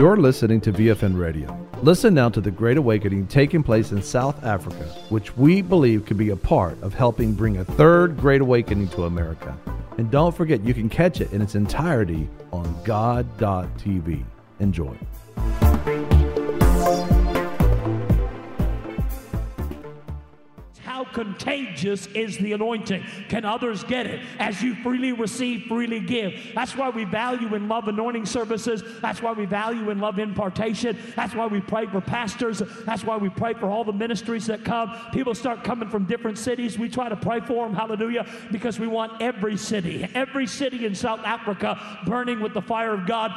You're listening to VFN Radio. Listen now to the Great Awakening taking place in South Africa, which we believe could be a part of helping bring a third Great Awakening to America. And don't forget, you can catch it in its entirety on God.tv. Enjoy. How contagious is the anointing? Can others get it? As you freely receive, freely give. That's why we value and love anointing services. That's why we value and love impartation. That's why we pray for pastors. That's why we pray for all the ministries that come. People start coming from different cities. We try to pray for them, hallelujah, because we want every city in South Africa burning with the fire of God.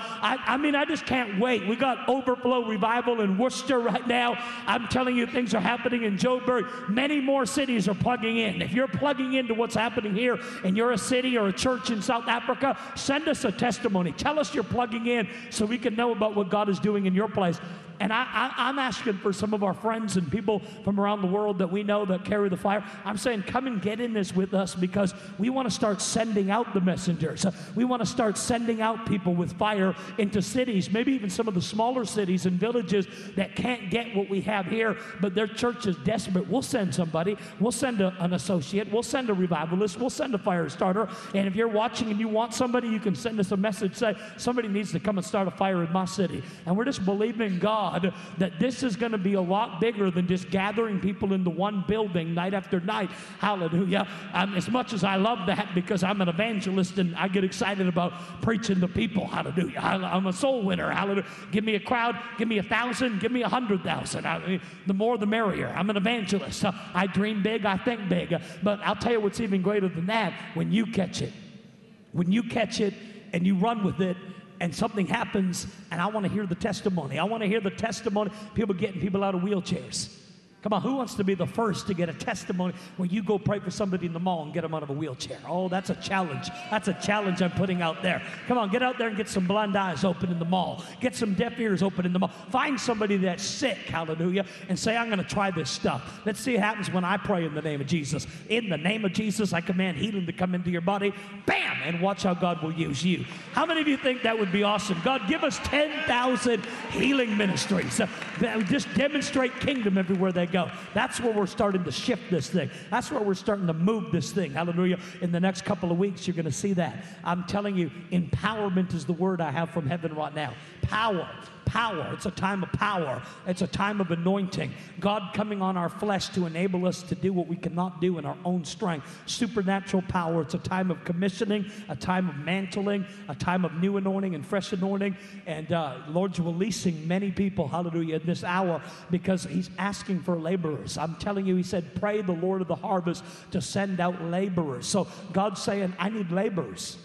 I just can't wait. We got Overflow Revival in Worcester right now. I'm telling you, things are happening in Joburg. Many more cities are plugging in. If you're plugging into what's happening here and you're a city or a church in South Africa, send us a testimony. Tell us you're plugging in so we can know about what God is doing in your place. And I'm asking for some of our friends and people from around the world that we know that carry the fire. I'm saying, come and get in this with us, because we want to start sending out the messengers. We want to start sending out people with fire into cities, maybe even some of the smaller cities and villages that can't get what we have here, but their church is desperate. We'll send somebody. We'll send an associate. We'll send a revivalist. We'll send a fire starter. And if you're watching and you want somebody, you can send us a message, say, somebody needs to come and start a fire in my city. And we're just believing God that this is going to be a lot bigger than just gathering people into one building night after night. Hallelujah. As much as I love that, because I'm an evangelist and I get excited about preaching to people. Hallelujah. I'm a soul winner. Hallelujah. Give me a crowd. Give me 1,000. Give me 100,000. The more the merrier. I'm an evangelist. I dream big. I think big. But I'll tell you what's even greater than that. When you catch it. When you catch it and you run with it, and something happens, and I want to hear the testimony. I want to hear the testimony. People getting people out of wheelchairs. Come on, who wants to be the first to get a testimony where you go pray for somebody in the mall and get them out of a wheelchair? Oh, that's a challenge. That's a challenge I'm putting out there. Come on, get out there and get some blind eyes open in the mall. Get some deaf ears open in the mall. Find somebody that's sick, hallelujah, and say, I'm going to try this stuff. Let's see what happens when I pray in the name of Jesus. In the name of Jesus, I command healing to come into your body. Bam! And watch how God will use you. How many of you think that would be awesome? God, give us 10,000 healing ministries that would just demonstrate kingdom everywhere they go. That's where we're starting to shift this thing. That's where we're starting to move this thing. Hallelujah. In the next couple of weeks, you're going to see that. I'm telling you, empowerment is the word I have from heaven right now. Power. Power. It's a time of power. It's a time of anointing. God coming on our flesh to enable us to do what we cannot do in our own strength. Supernatural power. It's a time of commissioning, a time of mantling, a time of new anointing and fresh anointing. And Lord's releasing many people, hallelujah, in this hour, because he's asking for laborers. I'm telling you, he said, pray the Lord of the harvest to send out laborers. So God's saying, I need laborers.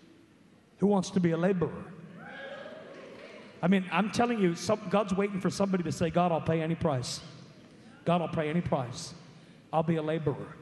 Who wants to be a laborer? I'm telling you, God's waiting for somebody to say, God, I'll pay any price. God, I'll pay any price. I'll be a laborer.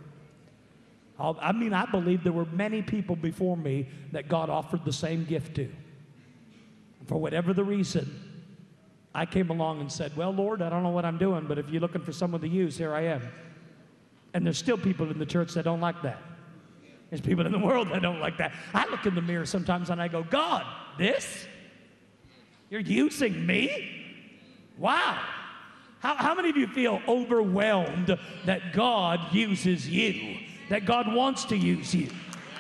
I believe there were many people before me that God offered the same gift to. For whatever the reason, I came along and said, well, Lord, I don't know what I'm doing, but if you're looking for someone to use, here I am. And there's still people in the church that don't like that. There's people in the world that don't like that. I look in the mirror sometimes and I go, God, this? You're using me? Wow. How many of you feel overwhelmed that God uses you? That God wants to use you?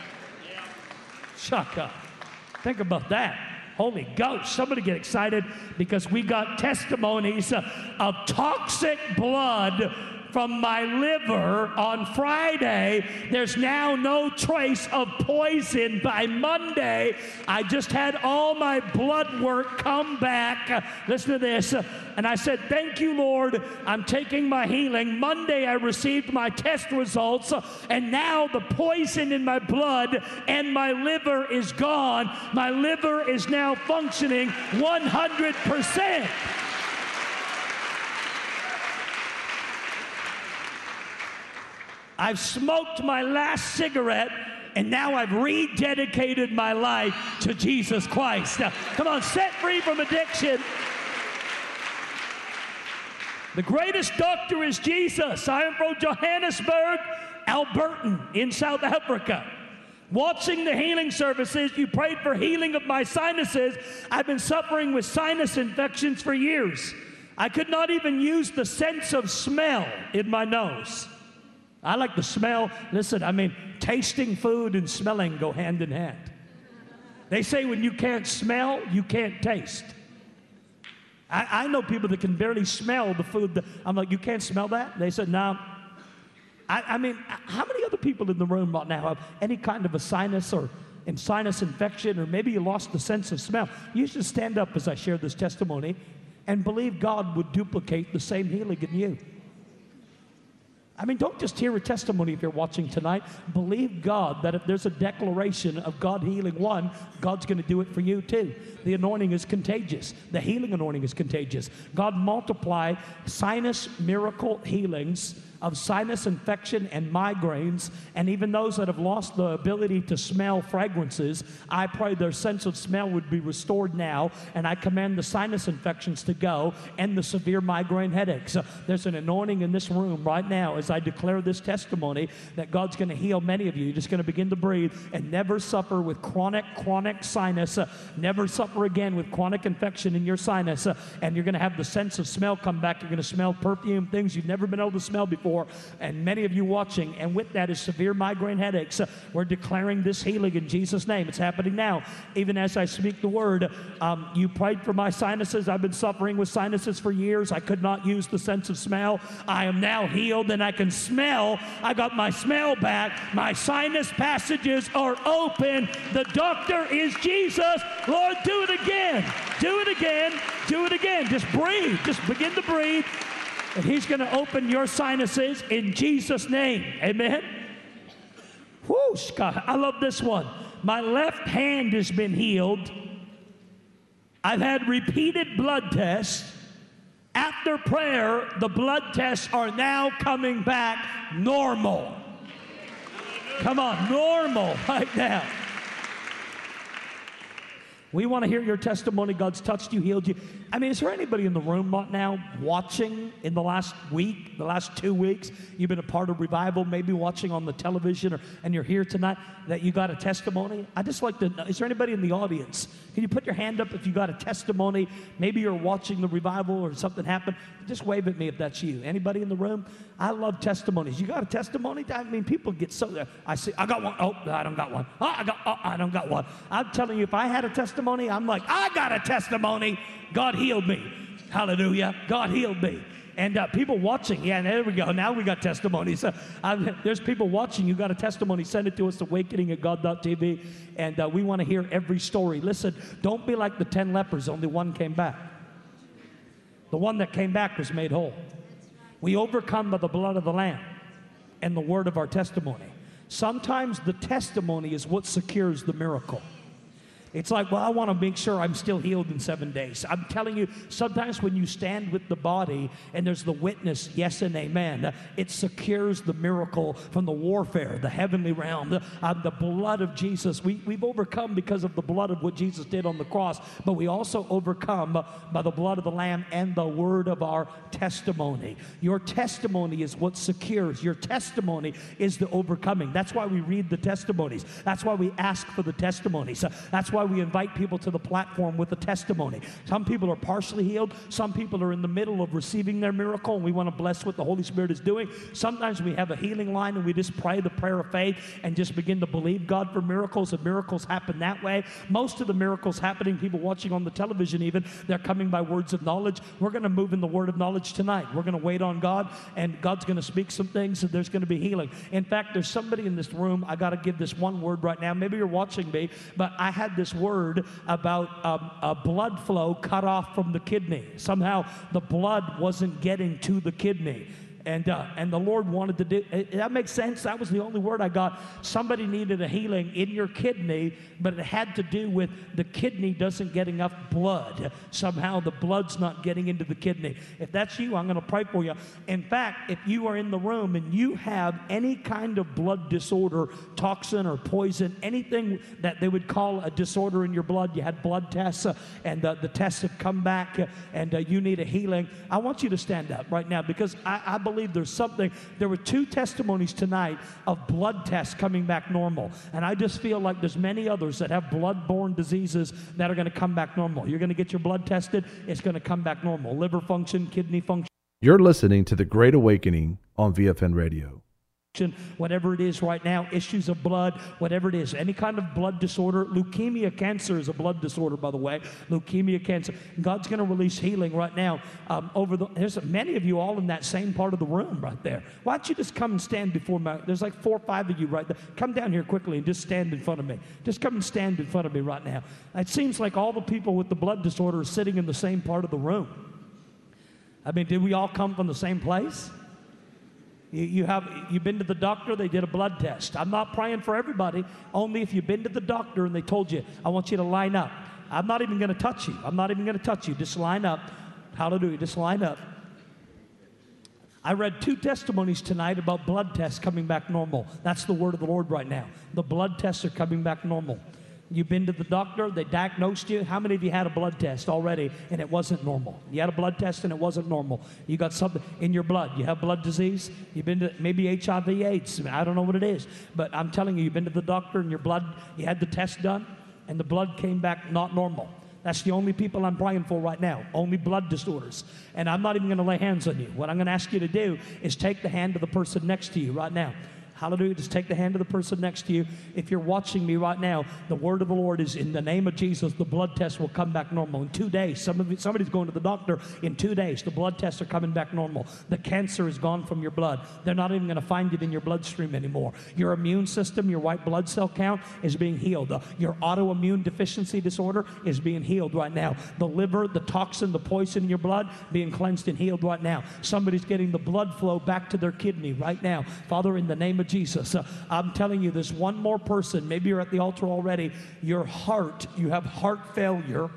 Shaka. Think about that. Holy Ghost. Somebody get excited, because we got testimonies of toxic blood from my liver on Friday. There's now no trace of poison by Monday. I just had all my blood work come back. Listen to this. And I said, thank you, Lord. I'm taking my healing. Monday, I received my test results, and now the poison in my blood and my liver is gone. My liver is now functioning 100%. I've smoked my last cigarette, and now I've rededicated my life to Jesus Christ. Now, come on, set free from addiction. The greatest doctor is Jesus. I am from Johannesburg, Alberton, in South Africa. Watching the healing services, you prayed for healing of my sinuses. I've been suffering with sinus infections for years. I could not even use the sense of smell in my nose. I like the smell. Listen, I mean, tasting food and smelling go hand in hand. They say when you can't smell, you can't taste. I know people that can barely smell the food. I'm like, you can't smell that? They said, no. I mean, how many other people in the room right now have any kind of a sinus infection, or maybe you lost the sense of smell? You should stand up as I share this testimony and believe God would duplicate the same healing in you. I mean, don't just hear a testimony if you're watching tonight. Believe God that if there's a declaration of God healing one, God's going to do it for you too. The anointing is contagious. The healing anointing is contagious. God multiply sinus miracle healings of sinus infection and migraines, and even those that have lost the ability to smell fragrances, I pray their sense of smell would be restored now, and I command the sinus infections to go and the severe migraine headaches. There's an anointing in this room right now as I declare this testimony that God's going to heal many of you. You're just going to begin to breathe and never suffer with chronic sinus, never suffer again with chronic infection in your sinus, and you're going to have the sense of smell come back. You're going to smell perfume, things you've never been able to smell before. And many of you watching, and with that is severe migraine headaches. We're declaring this healing in Jesus' name. It's happening now. Even as I speak the word, you prayed for my sinuses. I've been suffering with sinuses for years. I could not use the sense of smell. I am now healed and I can smell. I got my smell back. My sinus passages are open. The doctor is Jesus. Lord, do it again. Do it again. Do it again. Just breathe. Just begin to breathe. And he's going to open your sinuses in Jesus' name. Amen. Whoosh, God, I love this one. My left hand has been healed. I've had repeated blood tests. After prayer, the blood tests are now coming back normal. Come on, normal right now. We want to hear your testimony. God's touched you, healed you. I mean, is there anybody in the room right now watching in the last week, the last 2 weeks? You've been a part of revival, maybe watching on the television, and you're here tonight that you got a testimony? I'd just like to know, is there anybody in the audience? Can you put your hand up if you got a testimony? Maybe you're watching the revival or something happened. Just wave at me if that's you. Anybody in the room? I love testimonies. You got a testimony? I mean, people get so, I see, I got one. Oh, I don't got one. I don't got one. I'm telling you, if I had a testimony, I'm like, I got a testimony. God healed me. Hallelujah. God healed me. And people watching, yeah, there we go. Now we got testimonies. There's people watching. You got a testimony, send it to us, awakening@god.tv. And we want to hear every story. Listen, don't be like the 10 lepers. Only one came back. The one that came back was made whole. We overcome by the blood of the Lamb and the word of our testimony. Sometimes the testimony is what secures the miracle. It's like, well, I want to make sure I'm still healed in 7 days. I'm telling you, sometimes when you stand with the body and there's the witness, yes and amen, it secures the miracle from the warfare, the heavenly realm, the blood of Jesus. We've overcome because of the blood of what Jesus did on the cross, but we also overcome by the blood of the Lamb and the word of our testimony. Your testimony is what secures. Your testimony is the overcoming. That's why we read the testimonies. That's why we ask for the testimonies. That's why we invite people to the platform with a testimony. Some people are partially healed. Some people are in the middle of receiving their miracle, and we want to bless what the Holy Spirit is doing. Sometimes we have a healing line, and we just pray the prayer of faith and just begin to believe God for miracles, and miracles happen that way. Most of the miracles happening, people watching on the television even, they're coming by words of knowledge. We're going to move in the word of knowledge tonight. We're going to wait on God, and God's going to speak some things, and there's going to be healing. In fact, there's somebody in this room, I got to give this one word right now. Maybe you're watching me, but I had this word about a blood flow cut off from the kidney. Somehow the blood wasn't getting to the kidney. And the Lord wanted to do, that makes sense? That was the only word I got. Somebody needed a healing in your kidney, but it had to do with the kidney doesn't get enough blood. Somehow the blood's not getting into the kidney. If that's you, I'm going to pray for you. In fact, if you are in the room and you have any kind of blood disorder, toxin or poison, anything that they would call a disorder in your blood, you had blood tests and the tests have come back and you need a healing, I want you to stand up right now because I believe believe there's something. There were 2 testimonies tonight of blood tests coming back normal. And I just feel like there's many others that have blood-borne diseases that are going to come back normal. You're going to get your blood tested. It's going to come back normal. Liver function, kidney function. You're listening to The Great Awakening on VFN Radio. Whatever it is right now, issues of blood, whatever it is, any kind of blood disorder. Leukemia cancer is a blood disorder, by the way. Leukemia cancer. God's going to release healing right now. There's many of you all in that same part of the room right there. Why don't you just come and stand before there's like 4 or 5 of you right there. Come down here quickly and just stand in front of me. Just come and stand in front of me right now. It seems like all the people with the blood disorder are sitting in the same part of the room. I mean, did we all come from the same place? You've been to the doctor, they did a blood test. I'm not praying for everybody, only if you've been to the doctor and they told you, I want you to line up. I'm not even going to touch you. I'm not even going to touch you. Just line up. Hallelujah. Just line up. I read 2 testimonies tonight about blood tests coming back normal. That's the word of the Lord right now. The blood tests are coming back normal. You've been to the doctor, they diagnosed you. How many of you had a blood test already and it wasn't normal? You had a blood test and it wasn't normal. You got something in your blood. You have blood disease. You've been to maybe HIV, AIDS. I don't know what it is. But I'm telling you, you've been to the doctor and your blood, you had the test done and the blood came back not normal. That's the only people I'm praying for right now, only blood disorders. And I'm not even going to lay hands on you. What I'm going to ask you to do is take the hand of the person next to you right now. Hallelujah. Just take the hand of the person next to you. If you're watching me right now, the word of the Lord is in the name of Jesus, the blood test will come back normal. In 2 days, somebody's going to the doctor. In 2 days, the blood tests are coming back normal. The cancer is gone from your blood. They're not even going to find it in your bloodstream anymore. Your immune system, your white blood cell count is being healed. Your autoimmune deficiency disorder is being healed right now. The liver, the toxin, the poison in your blood being cleansed and healed right now. Somebody's getting the blood flow back to their kidney right now. Father, in the name of Jesus, I'm telling you, there's one more person. Maybe you're at the altar already. Your heart, you have heart failure,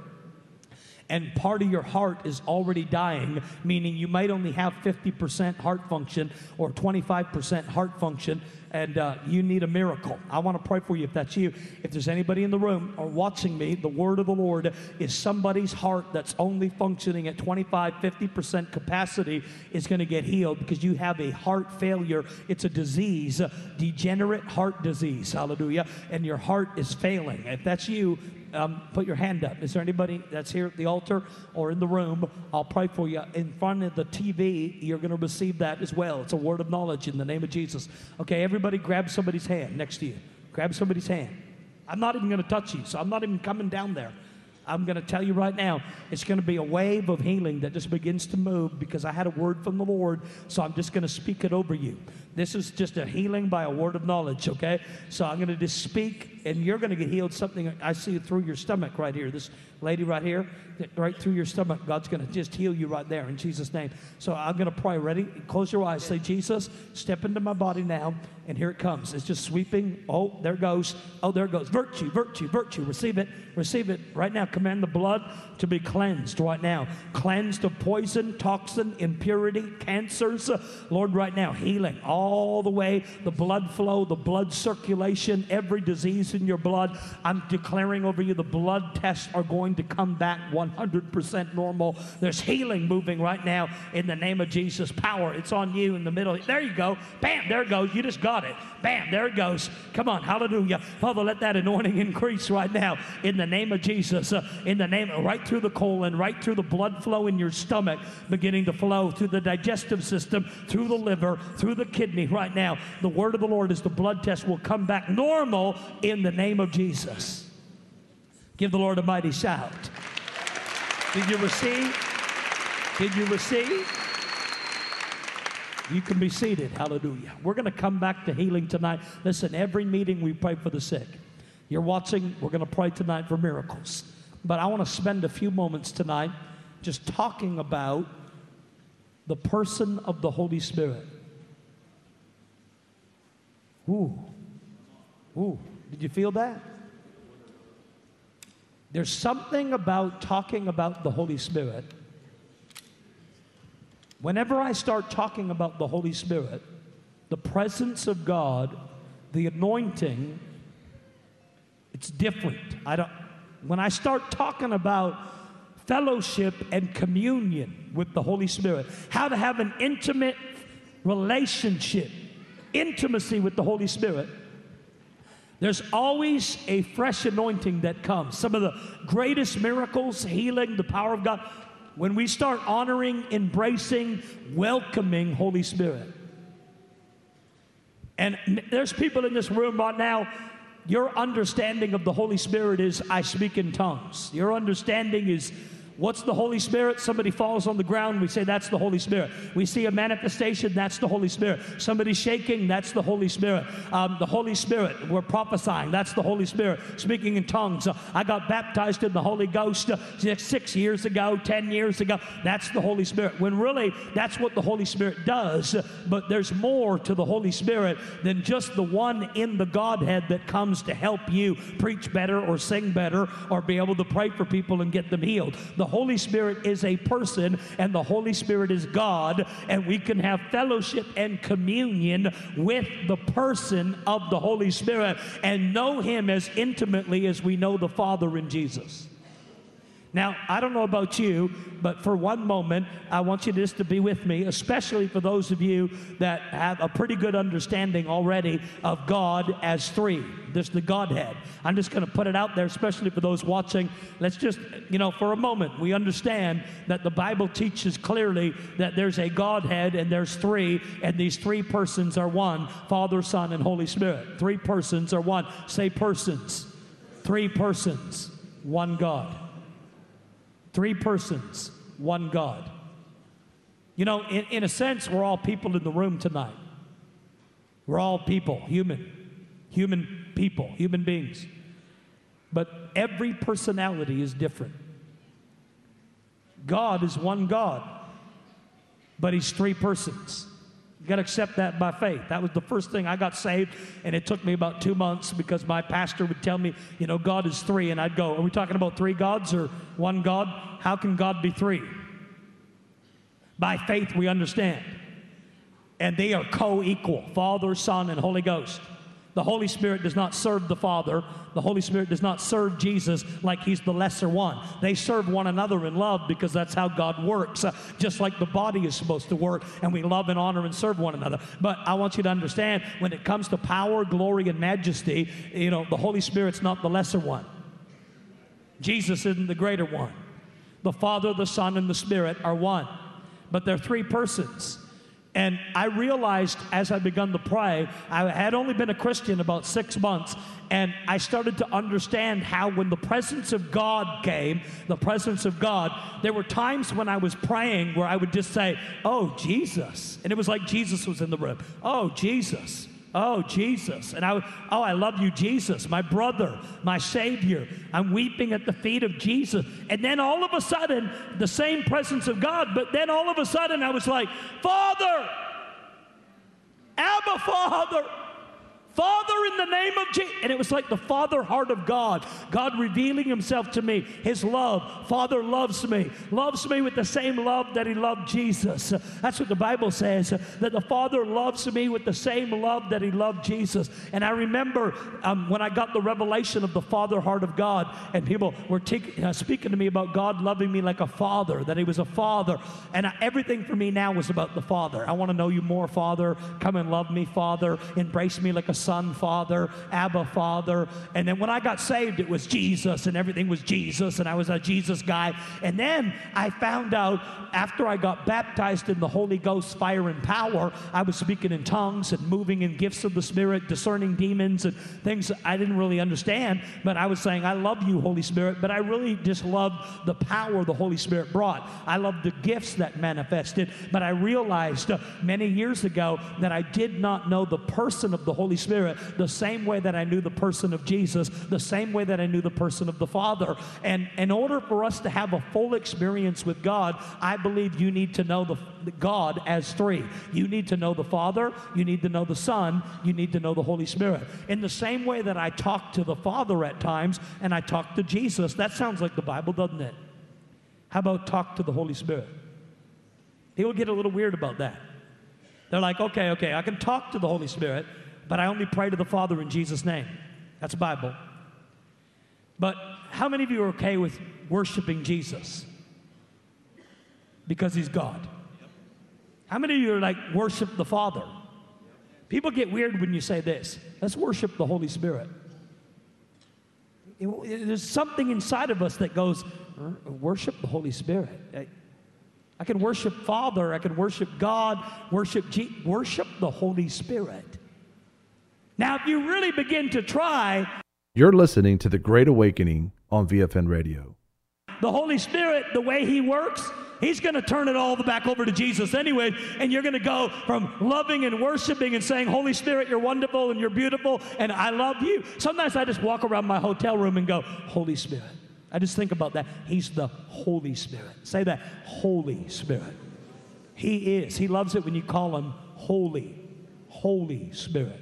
and part of your heart is already dying, meaning you might only have 50% heart function or 25% heart function, and you need a miracle. I want to pray for you if that's you. If there's anybody in the room or watching me, the word of the Lord is somebody's heart that's only functioning at 25, 50% capacity is going to get healed because you have a heart failure. It's a disease, degenerate heart disease, hallelujah, and your heart is failing. If that's you, put your hand up. Is there anybody that's here at the altar or in the room? I'll pray for you. In front of the TV, you're going to receive that as well. It's a word of knowledge in the name of Jesus. Okay, everybody grab somebody's hand next to you. Grab somebody's hand. I'm not even going to touch you, so I'm not even coming down there. I'm going to tell you right now, it's going to be a wave of healing that just begins to move because I had a word from the Lord, so I'm just going to speak it over you. This is just a healing by a word of knowledge, okay? So I'm going to just speak, and you're going to get healed. Something I see through your stomach right here. This lady right here, right through your stomach, God's going to just heal you right there in Jesus' name. So I'm going to pray. Ready? Close your eyes. Say, Jesus, step into my body now, and here it comes. It's just sweeping. Oh, there it goes. Oh, there it goes. Virtue, virtue, virtue. Receive it. Receive it right now. Command the blood to be cleansed right now. Cleansed of poison, toxin, impurity, cancers. Lord, right now, healing all the way. The blood flow, the blood circulation, every disease in your blood. I'm declaring over you the blood tests are going to come back 100% normal. There's healing moving right now in the name of Jesus. Power, it's on you in the middle. There you go. Bam, there it goes. You just got it. Bam, there it goes. Come on, hallelujah. Father, let that anointing increase right now in the name of Jesus. In the name, right through the colon, right through the blood flow in your stomach, beginning to flow through the digestive system, through the liver, through the kidney right now. The word of the Lord is the blood test will come back normal in the name of Jesus. Give the Lord a mighty shout. Did you receive? Did you receive? You can be seated. Hallelujah. We're going to come back to healing tonight. Listen, every meeting we pray for the sick. You're watching, we're going to pray tonight for miracles. But I want to spend a few moments tonight just talking about the person of the Holy Spirit. Ooh. Ooh. Did you feel that? There's something about talking about the Holy Spirit. Whenever I start talking about the Holy Spirit, the presence of God, the anointing, it's different. When I start talking about fellowship and communion with the Holy Spirit, how to have an intimate relationship, intimacy with the Holy Spirit, there's always a fresh anointing that comes. Some of the greatest miracles, healing, the power of God, when we start honoring, embracing, welcoming Holy Spirit. And there's people in this room right now, your understanding of the Holy Spirit is, I speak in tongues. Your understanding is, what's the Holy Spirit? Somebody falls on the ground, we say that's the Holy Spirit. We see a manifestation, that's the Holy Spirit. Somebody shaking, that's the Holy Spirit. The Holy Spirit, we're prophesying, that's the Holy Spirit. Speaking in tongues. I got baptized in the Holy Ghost 6 years ago, 10 years ago. That's the Holy Spirit. When really, that's what the Holy Spirit does. But there's more to the Holy Spirit than just the one in the Godhead that comes to help you preach better or sing better or be able to pray for people and get them healed. The Holy Spirit is a person, and the Holy Spirit is God, and we can have fellowship and communion with the person of the Holy Spirit and know Him as intimately as we know the Father in Jesus. Now, I don't know about you, but for one moment, I want you just to be with me, especially for those of you that have a pretty good understanding already of God as three. There's the Godhead. I'm just going to put it out there, especially for those watching. Let's just, for a moment, we understand that the Bible teaches clearly that there's a Godhead and there's three, and these three persons are one, Father, Son, and Holy Spirit. Three persons are one. Say persons. Three persons, one God. Three persons, one God. In a sense, we're all people in the room tonight. We're all people, human people, human beings. But every personality is different. God is one God, but He's three persons. You got to accept that by faith. That was the first thing. I got saved, and it took me about 2 months because my pastor would tell me, God is three, and I'd go, are we talking about three gods or one God? How can God be three? By faith, we understand. And they are co-equal, Father, Son, and Holy Ghost. The Holy Spirit does not serve the Father. The Holy Spirit does not serve Jesus like He's the lesser one. They serve one another in love because that's how God works, just like the body is supposed to work, and we love and honor and serve one another. But I want you to understand, when it comes to power, glory, and majesty, the Holy Spirit's not the lesser one. Jesus isn't the greater one. The Father, the Son, and the Spirit are one, but they're three persons. And I realized as I begun to pray, I had only been a Christian about 6 months, and I started to understand how when the presence of God came, the presence of God, there were times when I was praying where I would just say, oh, Jesus. And it was like Jesus was in the room. Oh, Jesus. Oh, Jesus. And I love you, Jesus, my brother, my Savior. I'm weeping at the feet of Jesus. And then all of a sudden, the same presence of God, but then all of a sudden I was like, Father, Abba, Father. Father, in the name of Jesus. And it was like the Father heart of God, God revealing Himself to me, His love. Father loves me with the same love that He loved Jesus. That's what the Bible says, that the Father loves me with the same love that He loved Jesus. And I remember when I got the revelation of the Father heart of God, and people were speaking to me about God loving me like a father, that He was a father. And everything for me now was about the Father. I want to know you more, Father. Come and love me, Father. Embrace me like a Son, Father, Abba, Father. And then when I got saved, it was Jesus, and everything was Jesus, and I was a Jesus guy. And then I found out after I got baptized in the Holy Ghost fire and power, I was speaking in tongues and moving in gifts of the Spirit, discerning demons and things I didn't really understand, but I was saying, I love you, Holy Spirit, but I really just loved the power the Holy Spirit brought. I loved the gifts that manifested, but I realized many years ago that I did not know the person of the Holy Spirit the same way that I knew the person of Jesus, the same way that I knew the person of the Father. And in order for us to have a full experience with God, I believe you need to know the God as three. You need to know the Father, you need to know the Son, you need to know the Holy Spirit. In the same way that I talk to the Father at times and I talk to Jesus, that sounds like the Bible, doesn't it? How about talk to the Holy Spirit? People get a little weird about that. They're like, okay, I can talk to the Holy Spirit, but I only pray to the Father in Jesus' name. That's Bible. But how many of you are okay with worshiping Jesus? Because He's God. How many of you are like, worship the Father? People get weird when you say this. Let's worship the Holy Spirit. There's something inside of us that goes, worship the Holy Spirit. I can worship Father, I can worship God, worship the Holy Spirit. Now, if you really begin to try... You're listening to The Great Awakening on VFN Radio. The Holy Spirit, the way He works, He's going to turn it all back over to Jesus anyway, and you're going to go from loving and worshiping and saying, Holy Spirit, you're wonderful and you're beautiful, and I love you. Sometimes I just walk around my hotel room and go, Holy Spirit. I just think about that. He's the Holy Spirit. Say that, Holy Spirit. He is. He loves it when you call Him Holy, Holy Spirit.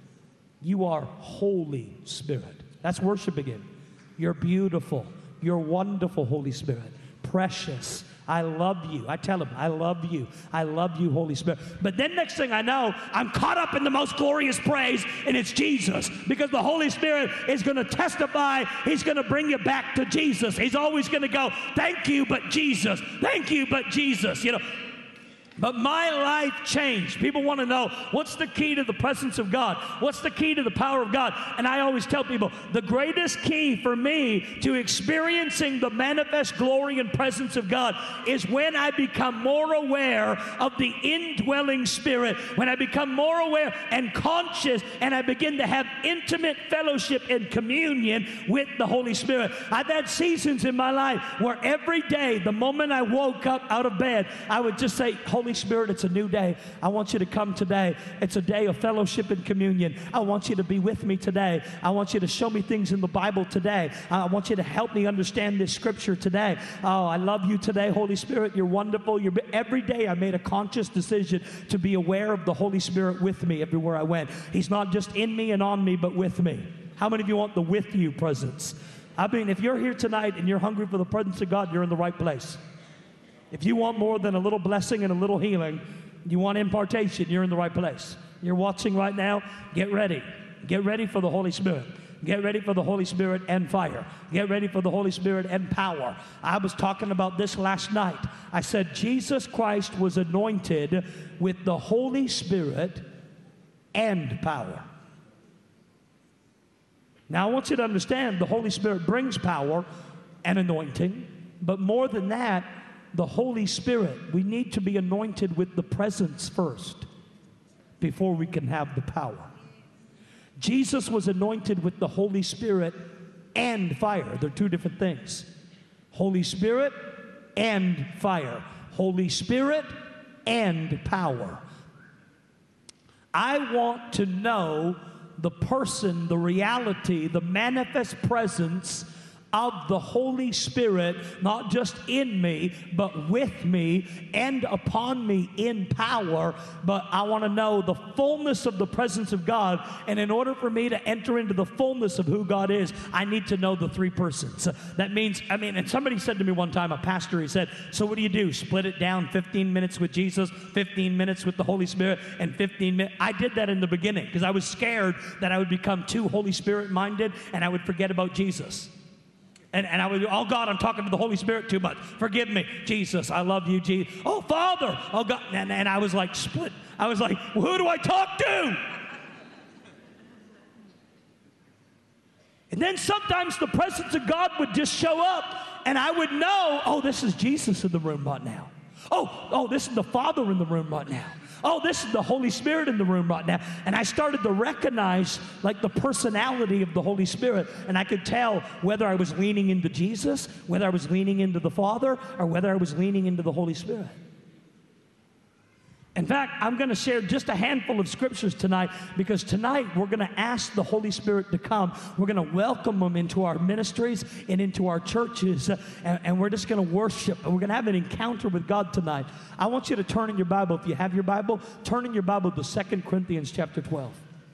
You are Holy Spirit. That's worshiping Him. You're beautiful. You're wonderful, Holy Spirit. Precious. I love you. I tell Him, I love you. I love you, Holy Spirit. But then next thing I know, I'm caught up in the most glorious praise, and it's Jesus. Because the Holy Spirit is going to testify. He's going to bring you back to Jesus. He's always going to go, thank you, but Jesus. Thank you, but Jesus. You know. But my life changed. People want to know, what's the key to the presence of God? What's the key to the power of God? And I always tell people, the greatest key for me to experiencing the manifest glory and presence of God is when I become more aware of the indwelling Spirit, when I become more aware and conscious, and I begin to have intimate fellowship and communion with the Holy Spirit. I've had seasons in my life where every day, the moment I woke up out of bed, I would just say, Holy Spirit, it's a new day. I want you to come today. It's a day of fellowship and communion. I want you to be with me today. I want you to show me things in the Bible today. I want you to help me understand this scripture today. Oh, I love you today, Holy Spirit. You're wonderful. Every day I made a conscious decision to be aware of the Holy Spirit with me everywhere I went. He's not just in me and on me, but with me. How many of you want the with you presence? I mean, if you're here tonight and you're hungry for the presence of God, you're in the right place. If you want more than a little blessing and a little healing, you want impartation, you're in the right place. You're watching right now, get ready. Get ready for the Holy Spirit. Get ready for the Holy Spirit and fire. Get ready for the Holy Spirit and power. I was talking about this last night. I said Jesus Christ was anointed with the Holy Spirit and power. Now I want you to understand the Holy Spirit brings power and anointing, but more than that, the Holy Spirit, we need to be anointed with the presence first before we can have the power. Jesus was anointed with the Holy Spirit and fire. They're two different things. Holy Spirit and fire. Holy Spirit and power. I want to know the person, the reality, the manifest presence of the Holy Spirit, not just in me, but with me and upon me in power. But I want to know the fullness of the presence of God. And in order for me to enter into the fullness of who God is, I need to know the three persons. That means, and somebody said to me one time, a pastor, he said, so what do? Split it down 15 minutes with Jesus, 15 minutes with the Holy Spirit, and 15 minutes. I did that in the beginning because I was scared that I would become too Holy Spirit minded and I would forget about Jesus. And I would, oh God, I'm talking to the Holy Spirit too much. Forgive me. Jesus, I love you, Jesus. Oh, Father. Oh, God. And I was like split. I was like, well, who do I talk to? And then sometimes the presence of God would just show up, and I would know, oh, this is Jesus in the room right now. Oh, this is the Father in the room right now. Oh, this is the Holy Spirit in the room right now. And I started to recognize like the personality of the Holy Spirit. And I could tell whether I was leaning into Jesus, whether I was leaning into the Father, or whether I was leaning into the Holy Spirit. In fact, I'm going to share just a handful of scriptures tonight because tonight we're going to ask the Holy Spirit to come. We're going to welcome Him into our ministries and into our churches, and we're just going to worship, and we're going to have an encounter with God tonight. I want you to turn in your Bible. If you have your Bible, turn in your Bible to 2 Corinthians chapter 12.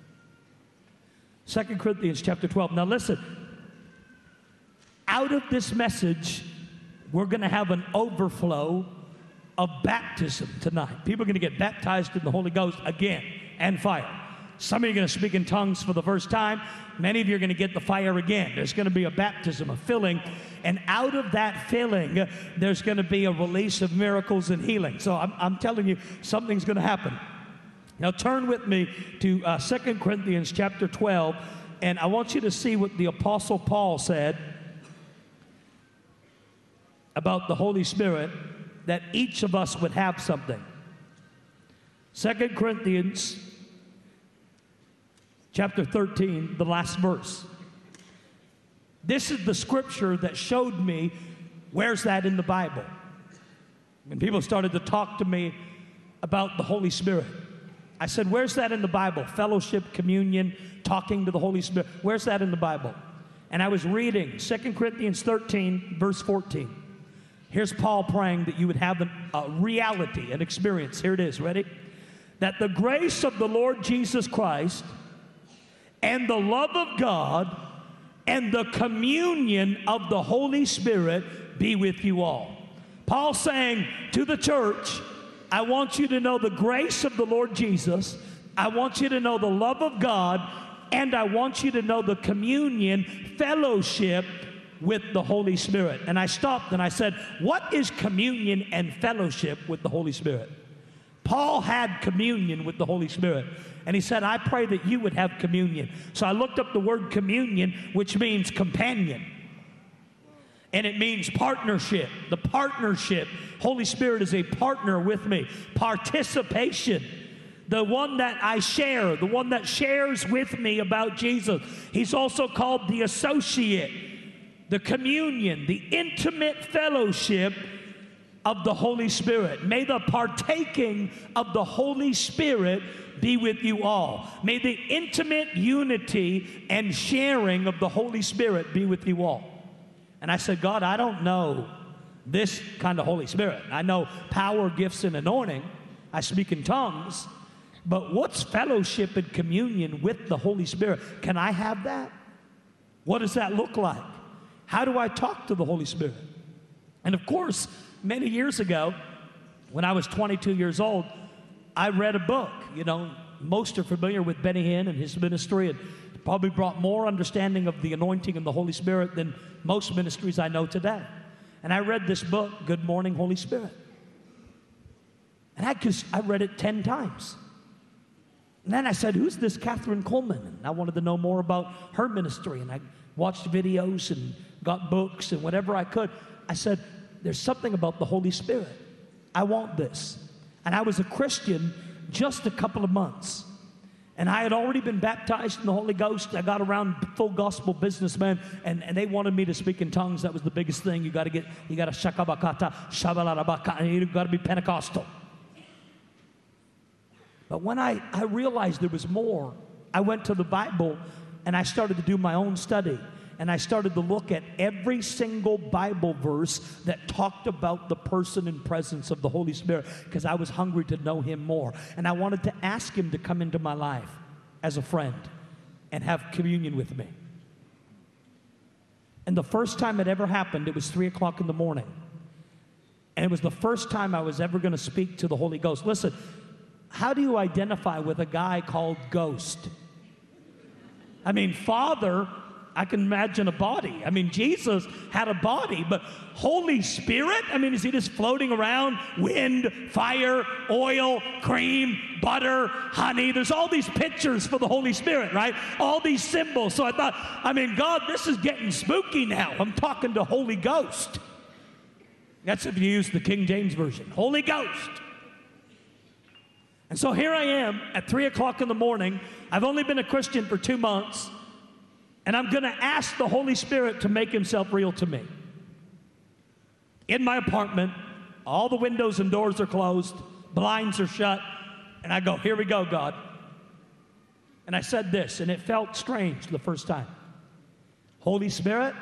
2 Corinthians chapter 12. Now listen, out of this message, we're going to have an overflow of baptism tonight. People are going to get baptized in the Holy Ghost again and fire. Some of you are going to speak in tongues for the first time. Many of you are going to get the fire again. There's going to be a baptism, a filling. And out of that filling, there's going to be a release of miracles and healing. So I'm telling you, something's going to happen. Now turn with me to 2 Corinthians chapter 12. And I want you to see what the Apostle Paul said about the Holy Spirit, that each of us would have something. 2 Corinthians chapter 13, the last verse. This is the scripture that showed me where's that in the Bible. When people started to talk to me about the Holy Spirit, I said, where's that in the Bible? Fellowship, communion, talking to the Holy Spirit. Where's that in the Bible? And I was reading 2 Corinthians 13, verse 14. Here's Paul praying that you would have a reality, an experience. Here it is. Ready? That the grace of the Lord Jesus Christ and the love of God and the communion of the Holy Spirit be with you all. Paul saying to the church, I want you to know the grace of the Lord Jesus. I want you to know the love of God. And I want you to know the communion, fellowship with the Holy Spirit. And I stopped and I said, what is communion and fellowship with the Holy Spirit? Paul had communion with the Holy Spirit. And he said, I pray that you would have communion. So I looked up the word communion, which means companion. And it means partnership. The partnership. Holy Spirit is a partner with me. Participation. The one that I share. The one that shares with me about Jesus. He's also called the associate. The communion. The intimate fellowship of the Holy Spirit. May the partaking of the Holy Spirit be with you all. May the intimate unity and sharing of the Holy Spirit be with you all. And I said, God, I don't know this kind of Holy Spirit. I know power, gifts, and anointing. I speak in tongues. But what's fellowship and communion with the Holy Spirit? Can I have that? What does that look like? How do I talk to the Holy Spirit? And of course, many years ago, when I was 22 years old, I read a book. You know, most are familiar with Benny Hinn and his ministry, and probably brought more understanding of the anointing and the Holy Spirit than most ministries I know today. And I read this book, Good Morning, Holy Spirit. And I read it 10 times. And then I said, who's this Catherine Coleman? And I wanted to know more about her ministry. And I watched videos and got books and whatever I could. I said, there's something about the Holy Spirit. I want this. And I was a Christian just a couple of months. And I had already been baptized in the Holy Ghost. I got around full gospel businessmen, and they wanted me to speak in tongues. That was the biggest thing. You got to shakabakata, shabalarabaka, and you got to be Pentecostal. But when I realized there was more, I went to the Bible and I started to do my own study. And I started to look at every single Bible verse that talked about the person and presence of the Holy Spirit, because I was hungry to know Him more. And I wanted to ask Him to come into my life as a friend and have communion with me. And the first time it ever happened, it was 3 o'clock in the morning. And it was the first time I was ever going to speak to the Holy Ghost. Listen, how do you identify with a guy called Ghost? I mean, Father, I can imagine a body. I mean, Jesus had a body, but Holy Spirit? I mean, is He just floating around? Wind, fire, oil, cream, butter, honey. There's all these pictures for the Holy Spirit, right? All these symbols. So I thought, I mean, God, this is getting spooky now. I'm talking to Holy Ghost. That's if you use the King James Version. Holy Ghost. And so here I am at 3 o'clock in the morning. I've only been a Christian for 2 months. And I'm going to ask the Holy Spirit to make Himself real to me. In my apartment, all the windows and doors are closed, blinds are shut, and I go, here we go, God. And I said this, and it felt strange the first time. Holy Spirit?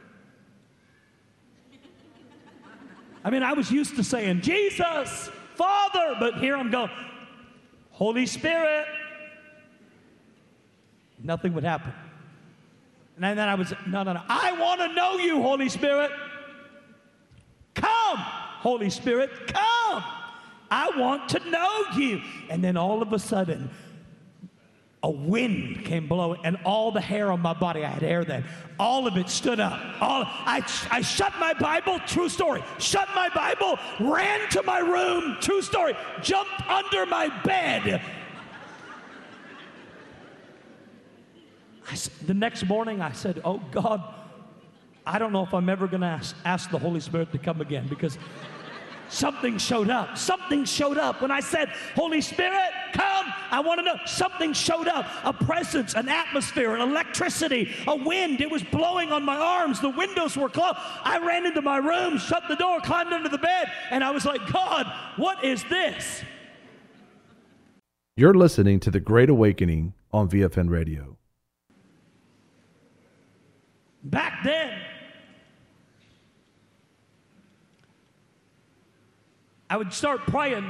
I mean, I was used to saying, Jesus, Father, but here I'm going, Holy Spirit. Nothing would happen. And then I was, no. I want to know you, Holy Spirit. Come, Holy Spirit, come. I want to know you. And then all of a sudden, a wind came blowing, and all the hair on my body, I had hair then, all of it stood up. I shut my Bible, true story, shut my Bible, ran to my room, true story, jumped under my bed. The next morning I said, oh God, I don't know if I'm ever going to ask the Holy Spirit to come again, because something showed up. Something showed up. When I said, Holy Spirit, come, I want to know. Something showed up. A presence, an atmosphere, an electricity, a wind. It was blowing on my arms. The windows were closed. I ran into my room, shut the door, climbed under the bed, and I was like, God, what is this? You're listening to The Great Awakening on VFN Radio. Back then, I would start praying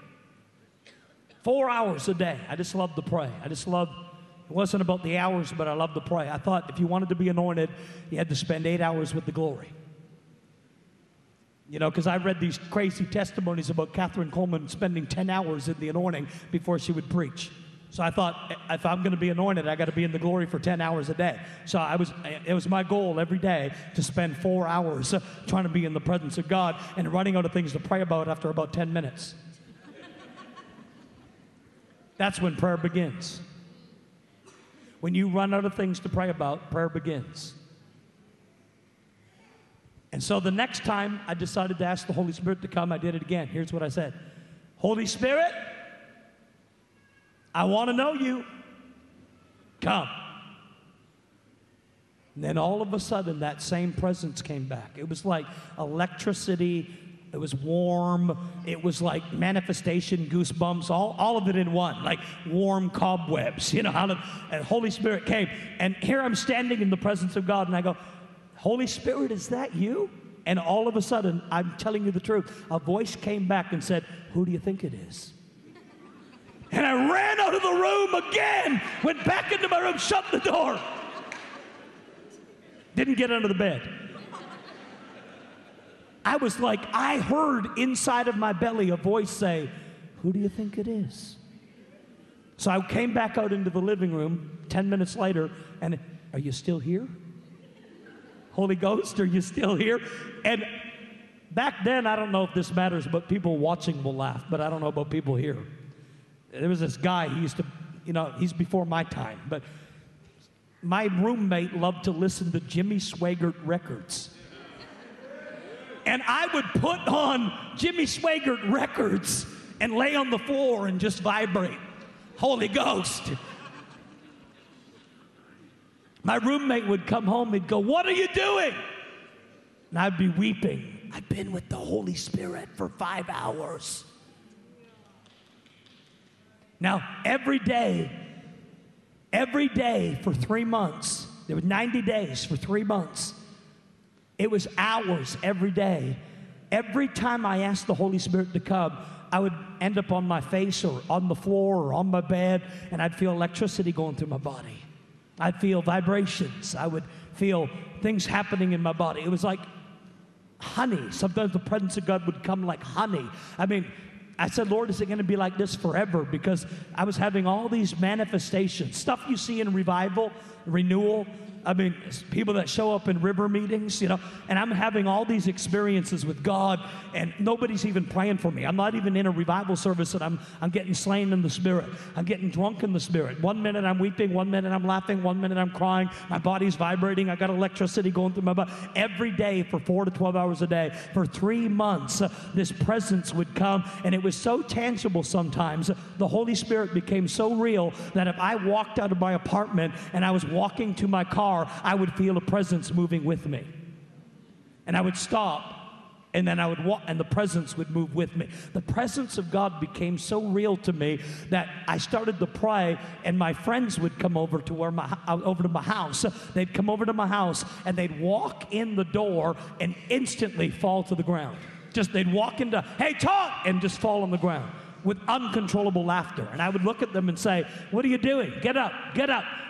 4 hours a day. I just loved to pray. It wasn't about the hours, but I loved to pray. I thought if you wanted to be anointed, you had to spend 8 hours with the glory. You know, because I read these crazy testimonies about Catherine Coleman spending 10 hours in the anointing before she would preach. So I thought, if I'm going to be anointed, I got to be in the glory for 10 hours a day. So it was my goal every day to spend 4 hours trying to be in the presence of God and running out of things to pray about after about 10 minutes. That's when prayer begins. When you run out of things to pray about, prayer begins. And so the next time I decided to ask the Holy Spirit to come, I did it again. Here's what I said. Holy Spirit, I want to know you. Come. And then all of a sudden, that same presence came back. It was like electricity. It was warm. It was like manifestation, goosebumps, all of it in one, like warm cobwebs. You know, and Holy Spirit came. And here I'm standing in the presence of God, and I go, Holy Spirit, is that you? And all of a sudden, I'm telling you the truth, a voice came back and said, who do you think it is? And I ran out of the room again, went back into my room, shut the door. Didn't get under the bed. I was like, I heard inside of my belly a voice say, who do you think it is? So I came back out into the living room 10 minutes later, and are you still here? Holy Ghost, are you still here? And back then, I don't know if this matters, but people watching will laugh, but I don't know about people here. There was this guy, he used to, you know, he's before my time, but my roommate loved to listen to Jimmy Swaggart records. And I would put on Jimmy Swaggart records and lay on the floor and just vibrate. Holy Ghost. My roommate would come home, he'd go, what are you doing? And I'd be weeping. I've been with the Holy Spirit for 5 hours. Now, every day for 3 months, there were 90 days for 3 months. It was hours every day. Every time I asked the Holy Spirit to come, I would end up on my face or on the floor or on my bed, and I'd feel electricity going through my body. I'd feel vibrations. I would feel things happening in my body. It was like honey. Sometimes the presence of God would come like honey. I mean, I said, Lord, is it going to be like this forever? Because I was having all these manifestations, stuff you see in revival, renewal. I mean, people that show up in river meetings, you know, and I'm having all these experiences with God, and nobody's even praying for me. I'm not even in a revival service, and I'm getting slain in the Spirit. I'm getting drunk in the Spirit. 1 minute I'm weeping, 1 minute I'm laughing, 1 minute I'm crying. My body's vibrating. I got electricity going through my body. Every day for 4 to 12 hours a day. For 3 months, this presence would come, and it was so tangible sometimes. The Holy Spirit became so real that if I walked out of my apartment and I was walking to my car, I would feel a presence moving with me. And I would stop, and then I would walk, and the presence would move with me. The presence of God became so real to me that I started to pray, and my friends would come over to my house. They'd come over to my house, and they'd walk in the door and instantly fall to the ground. They'd walk into, hey, talk, and just fall on the ground with uncontrollable laughter. And I would look at them and say, what are you doing? Get up, get up.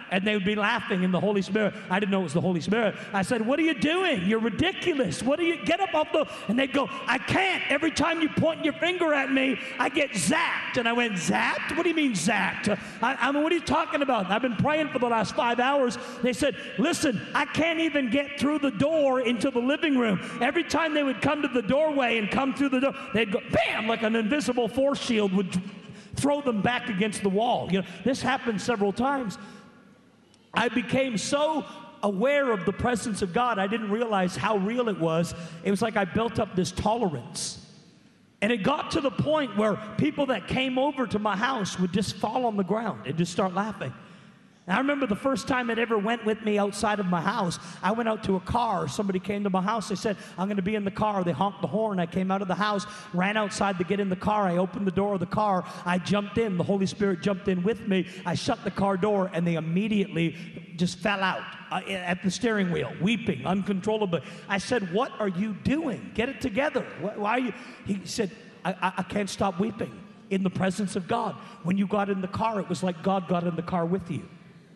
And they would be laughing in the Holy Spirit. I didn't know it was the Holy Spirit. I said, what are you doing? You're ridiculous. What are you, get up off the, and they'd go, I can't. Every time you point your finger at me, I get zapped. And I went, zapped? What do you mean zapped? I mean, what are you talking about? I've been praying for the last 5 hours. They said, listen, I can't even get through the door into the living room. Every time they would come to the doorway and come through the door, they'd go, bam, like an invisible force shield would throw them back against the wall. You know, this happened several times. I became so aware of the presence of God, I didn't realize how real it was. It was like I built up this tolerance. And it got to the point where people that came over to my house would just fall on the ground and just start laughing. And I remember the first time it ever went with me outside of my house, I went out to a car. Somebody came to my house. They said, I'm going to be in the car. They honked the horn. I came out of the house, ran outside to get in the car. I opened the door of the car. I jumped in. The Holy Spirit jumped in with me. I shut the car door, and they immediately just fell out at the steering wheel, weeping uncontrollably. I said, what are you doing? Get it together. Why are you? He said, I can't stop weeping in the presence of God. When you got in the car, it was like God got in the car with you.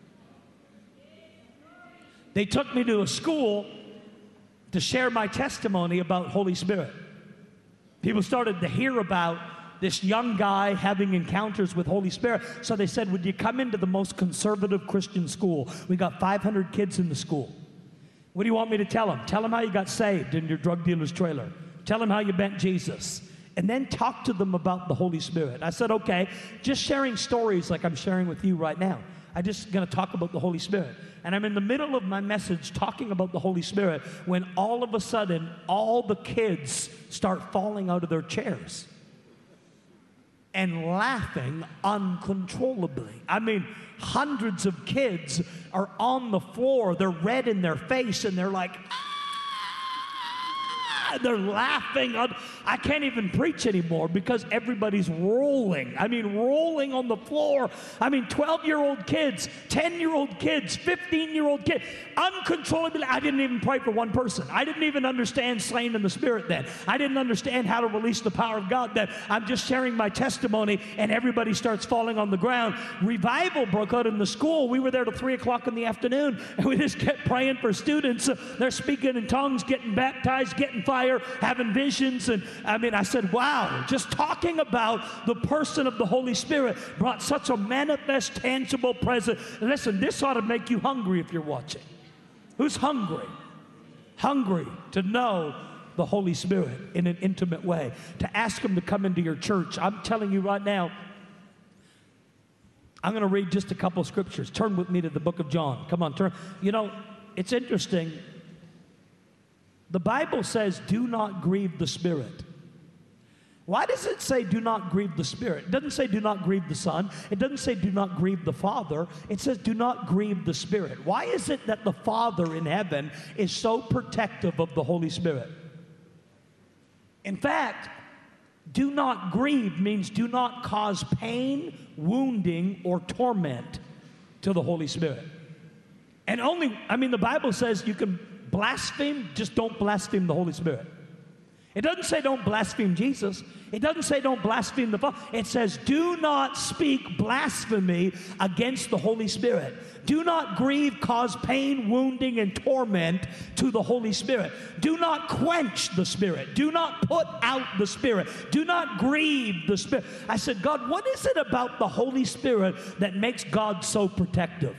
They took me to a school to share my testimony about Holy Spirit. People started to hear about this young guy having encounters with Holy Spirit. So they said, would you come into the most conservative Christian school? We got 500 kids in the school. What do you want me to tell them? Tell them how you got saved in your drug dealer's trailer. Tell them how you met Jesus. And then talk to them about the Holy Spirit. I said, okay, just sharing stories like I'm sharing with you right now. I'm just going to talk about the Holy Spirit. And I'm in the middle of my message talking about the Holy Spirit when all of a sudden, all the kids start falling out of their chairs and laughing uncontrollably. I mean, hundreds of kids are on the floor. They're red in their face, and they're like, ah! They're laughing. I can't even preach anymore because everybody's rolling. I mean, rolling on the floor. I mean, 12-year-old kids, 10-year-old kids, 15-year-old kids, uncontrollably. I didn't even pray for one person. I didn't even understand slain in the Spirit then. I didn't understand how to release the power of God then. I'm just sharing my testimony, and everybody starts falling on the ground. Revival broke out in the school. We were there till 3 o'clock in the afternoon, and we just kept praying for students. They're speaking in tongues, getting baptized, getting fire, having visions. And I mean, I said, wow, just talking about the person of the Holy Spirit brought such a manifest, tangible presence. Listen, this ought to make you hungry if you're watching. Who's hungry? Hungry to know the Holy Spirit in an intimate way, to ask Him to come into your church. I'm telling you right now, I'm going to read just a couple of scriptures. Turn with me to the book of John. Come on, turn. You know, it's interesting. The Bible says, do not grieve the Spirit. Why does it say do not grieve the Spirit? It doesn't say do not grieve the Son. It doesn't say do not grieve the Father. It says do not grieve the Spirit. Why is it that the Father in heaven is so protective of the Holy Spirit? In fact, do not grieve means do not cause pain, wounding, or torment to the Holy Spirit. And the Bible says you can blaspheme, just don't blaspheme the Holy Spirit. It doesn't say don't blaspheme Jesus. It doesn't say don't blaspheme the Father. It says do not speak blasphemy against the Holy Spirit. Do not grieve, cause pain, wounding, and torment to the Holy Spirit. Do not quench the Spirit. Do not put out the Spirit. Do not grieve the Spirit. I said, God, what is it about the Holy Spirit that makes God so protective?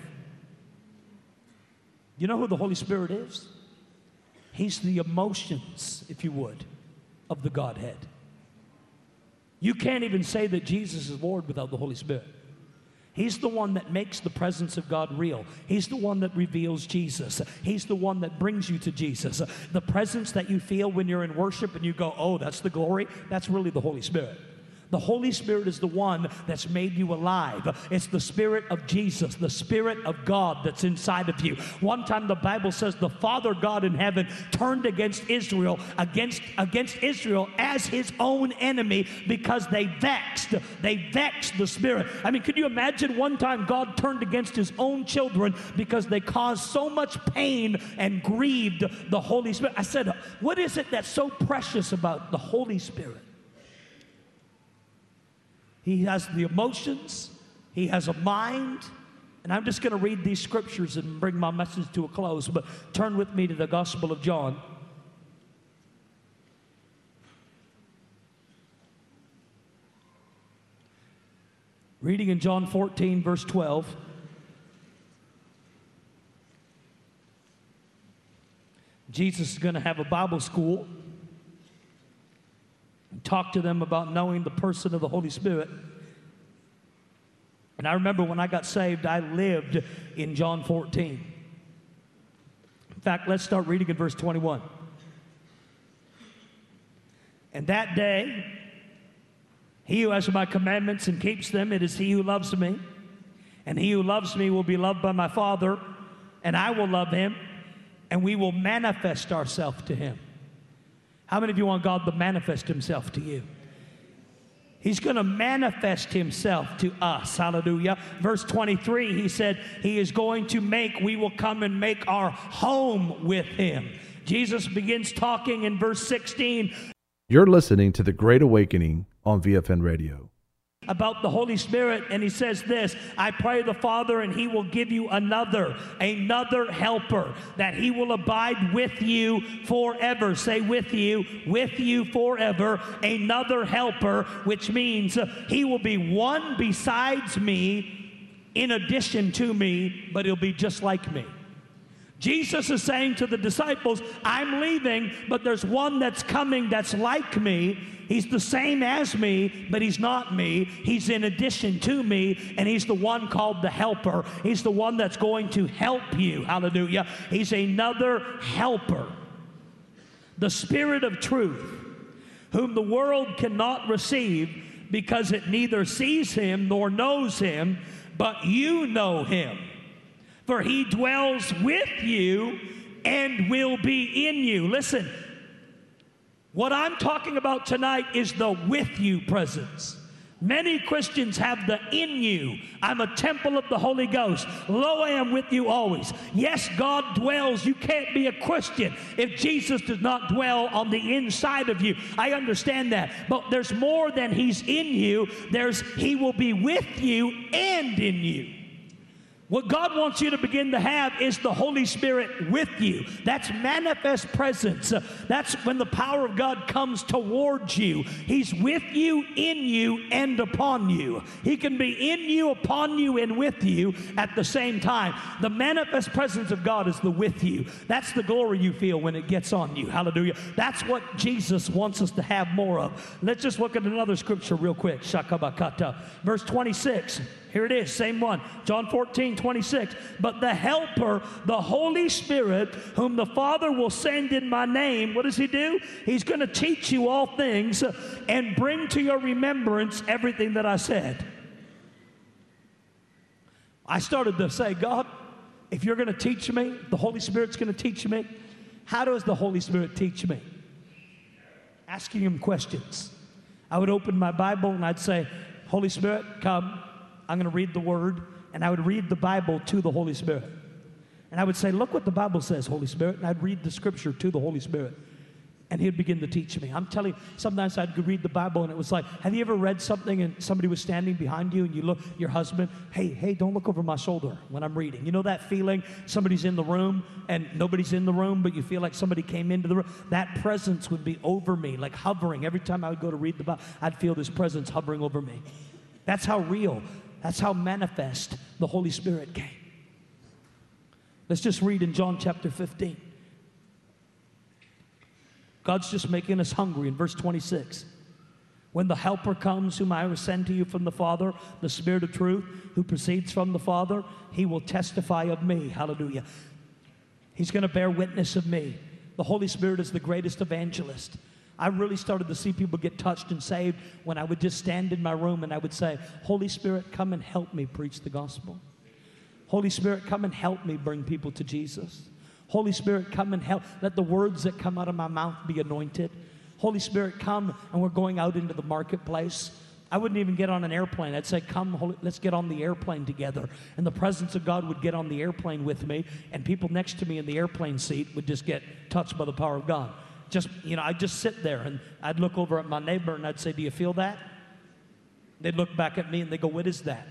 You know who the Holy Spirit is? He's the emotions, if you would, of the Godhead. You can't even say that Jesus is Lord without the Holy Spirit. He's the one that makes the presence of God real. He's the one that reveals Jesus. He's the one that brings you to Jesus. The presence that you feel when you're in worship and you go, oh, that's the glory, that's really the Holy Spirit. The Holy Spirit is the one that's made you alive. It's the Spirit of Jesus, the Spirit of God that's inside of you. One time the Bible says the Father God in heaven turned against Israel, against Israel as His own enemy because they vexed the Spirit. I mean, could you imagine one time God turned against His own children because they caused so much pain and grieved the Holy Spirit? I said, what is it that's so precious about the Holy Spirit? He has the emotions, He has a mind, And I'm just going to read these scriptures and bring my message to a close, but turn with me to the Gospel of John. Reading in John 14, verse 12. Jesus is going to have a Bible school and talk to them about knowing the person of the Holy Spirit. And I remember when I got saved, I lived in John 14. In fact, let's start reading in verse 21. And that day, he who has my commandments and keeps them, it is he who loves me. And he who loves me will be loved by my Father, and I will love him, and we will manifest ourselves to him. How many of you want God to manifest himself to you? He's going to manifest himself to us. Hallelujah. Verse 23, he said, he is going to we will come and make our home with him. Jesus begins talking in verse 16. You're listening to The Great Awakening on VFN Radio. About the Holy Spirit, and he says this, I pray the Father, and he will give you another helper, that he will abide with you forever. Say with you forever, another helper, which means he will be one besides me, in addition to me, but he'll be just like me. Jesus is saying to the disciples, I'm leaving, but there's one that's coming that's like me. He's the same as me, but he's not me. He's in addition to me, and he's the one called the helper. He's the one that's going to help you. Hallelujah. He's another helper. The Spirit of truth, whom the world cannot receive because it neither sees him nor knows him, but you know him. For he dwells with you and will be in you. Listen, what I'm talking about tonight is the with you presence. Many Christians have the in you. I'm a temple of the Holy Ghost. Lo, I am with you always. Yes, God dwells. You can't be a Christian if Jesus does not dwell on the inside of you. I understand that. But there's more than he's in you. He will be with you and in you. What God wants you to begin to have is the Holy Spirit with you. That's manifest presence. That's when the power of God comes towards you. He's with you, in you, and upon you. He can be in you, upon you, and with you at the same time. The manifest presence of God is the with you. That's the glory you feel when it gets on you. Hallelujah. That's what Jesus wants us to have more of. Let's just look at another scripture real quick. Shakabakata. Verse 26. Here it is, same one. John 14, 26. But the Helper, the Holy Spirit, whom the Father will send in my name, what does he do? He's going to teach you all things and bring to your remembrance everything that I said. I started to say, God, if you're going to teach me, the Holy Spirit's going to teach me, how does the Holy Spirit teach me? Asking him questions. I would open my Bible and I'd say, Holy Spirit, come. I'm going to read the Word, and I would read the Bible to the Holy Spirit. And I would say, look what the Bible says, Holy Spirit, and I'd read the Scripture to the Holy Spirit. And he'd begin to teach me. I'm telling you, sometimes I'd read the Bible, and it was like, have you ever read something and somebody was standing behind you, and you look, your husband, hey, don't look over my shoulder when I'm reading. You know that feeling? Somebody's in the room, and nobody's in the room, but you feel like somebody came into the room. That presence would be over me, like hovering. Every time I would go to read the Bible, I'd feel this presence hovering over me. That's how real. That's how manifest the Holy Spirit came. Let's just read in John chapter 15. God's just making us hungry in verse 26. When the Helper comes, whom I will send to you from the Father, the Spirit of truth, who proceeds from the Father, he will testify of me. Hallelujah. He's going to bear witness of me. The Holy Spirit is the greatest evangelist. I really started to see people get touched and saved when I would just stand in my room and I would say, Holy Spirit, come and help me preach the gospel. Holy Spirit, come and help me bring people to Jesus. Holy Spirit, come and help. Let the words that come out of my mouth be anointed. Holy Spirit, come, and we're going out into the marketplace. I wouldn't even get on an airplane. I'd say, come, let's get on the airplane together. And the presence of God would get on the airplane with me, and people next to me in the airplane seat would just get touched by the power of God. I'd just sit there, and I'd look over at my neighbor, and I'd say, do you feel that? They'd look back at me, and they'd go, what is that?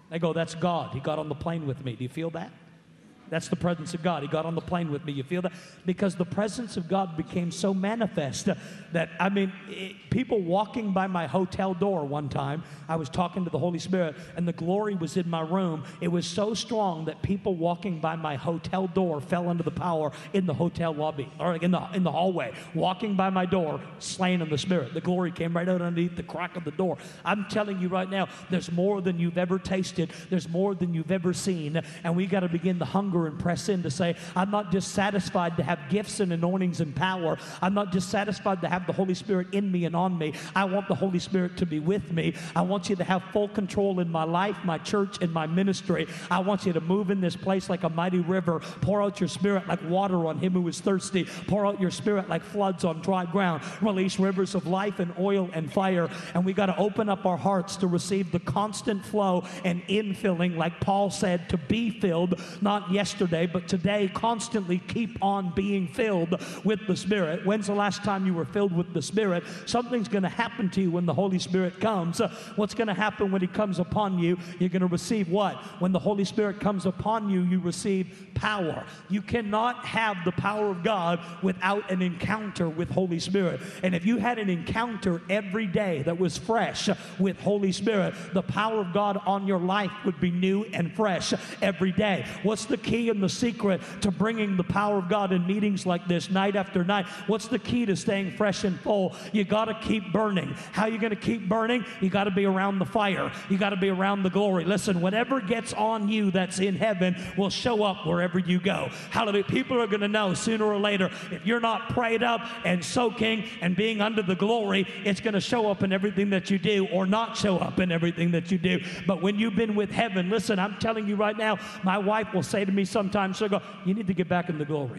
They go, that's God. He got on the plane with me. Do you feel that? That's the presence of God. He got on the plane with me. You feel that? Because the presence of God became so manifest that, I mean, people walking by my hotel door one time, I was talking to the Holy Spirit, and the glory was in my room. It was so strong that people walking by my hotel door fell under the power in the hotel lobby, or in the hallway, walking by my door, slain in the Spirit. The glory came right out underneath the crack of the door. I'm telling you right now, there's more than you've ever tasted. There's more than you've ever seen, and we got to begin to hunger and press in to say, I'm not just satisfied to have gifts and anointings and power. I'm not just satisfied to have the Holy Spirit in me and on me. I want the Holy Spirit to be with me. I want you to have full control in my life, my church, and my ministry. I want you to move in this place like a mighty river. Pour out your Spirit like water on him who is thirsty. Pour out your Spirit like floods on dry ground. Release rivers of life and oil and fire. And we got to open up our hearts to receive the constant flow and infilling, like Paul said, to be filled, not yesterday, but today. Constantly keep on being filled with the Spirit. When's the last time you were filled with the Spirit? Something's going to happen to you when the Holy Spirit comes. What's going to happen when he comes upon you? You're going to receive what? When the Holy Spirit comes upon you, you receive power. You cannot have the power of God without an encounter with Holy Spirit. And if you had an encounter every day that was fresh with Holy Spirit, the power of God on your life would be new and fresh every day. What's the key and the secret to bringing the power of God in meetings like this night after night? What's the key to staying fresh and full? You got to keep burning. How are you going to keep burning? You got to be around the fire. You got to be around the glory. Listen, whatever gets on you that's in heaven will show up wherever you go. Hallelujah. People are going to know sooner or later, if you're not prayed up and soaking and being under the glory, it's going to show up in everything that you do, or not show up in everything that you do. But when you've been with heaven, listen, I'm telling you right now, my wife will say to me sometimes, she'll go, you need to get back in the glory.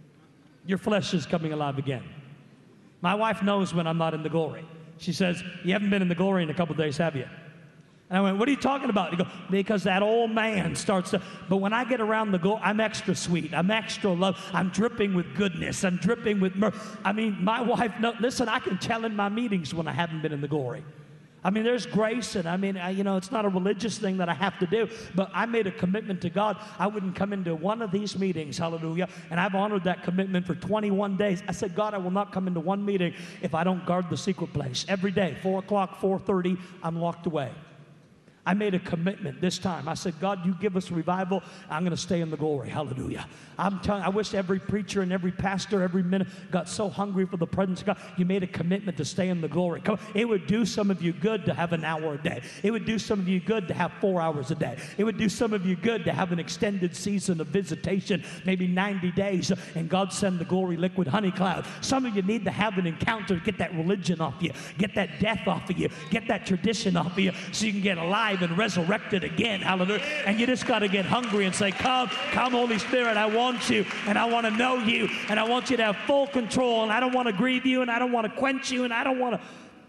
Your flesh is coming alive again. My wife knows when I'm not in the glory. She says, you haven't been in the glory in a couple of days, have you? And I went, what are you talking about? You go, because that old man starts to, but when I get around the glory, I'm extra sweet. I'm extra love. I'm dripping with goodness. I'm dripping with mirth. I mean, my wife, listen, I can tell in my meetings when I haven't been in the glory. I mean, there's grace, and I mean, it's not a religious thing that I have to do, but I made a commitment to God. I wouldn't come into one of these meetings, hallelujah, and I've honored that commitment for 21 days. I said, God, I will not come into one meeting if I don't guard the secret place. Every day, 4 o'clock, 4:30, I'm locked away. I made a commitment this time. I said, God, you give us revival, I'm going to stay in the glory. Hallelujah. I'm telling you, I wish every preacher and every pastor, every minute got so hungry for the presence of God. You made a commitment to stay in the glory. Come on. It would do some of you good to have an hour a day. It would do some of you good to have 4 hours a day. It would do some of you good to have an extended season of visitation, maybe 90 days, and God send the glory liquid honey cloud. Some of you need to have an encounter, get that religion off you, get that death off of you, get that tradition off of you, so you can get alive and resurrected again. Hallelujah. And you just got to get hungry and say, come Holy Spirit, I want you, and I want to know you, and I want you to have full control, and I don't want to grieve you, and I don't want to quench you, and I don't want to.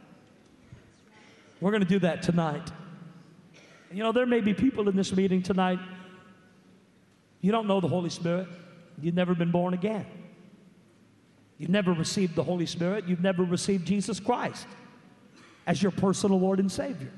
We're going to do that tonight. There may be people in this meeting tonight, you don't know the Holy Spirit. You've never been born again. You've never received the Holy Spirit. You've never received Jesus Christ as your personal Lord and Savior.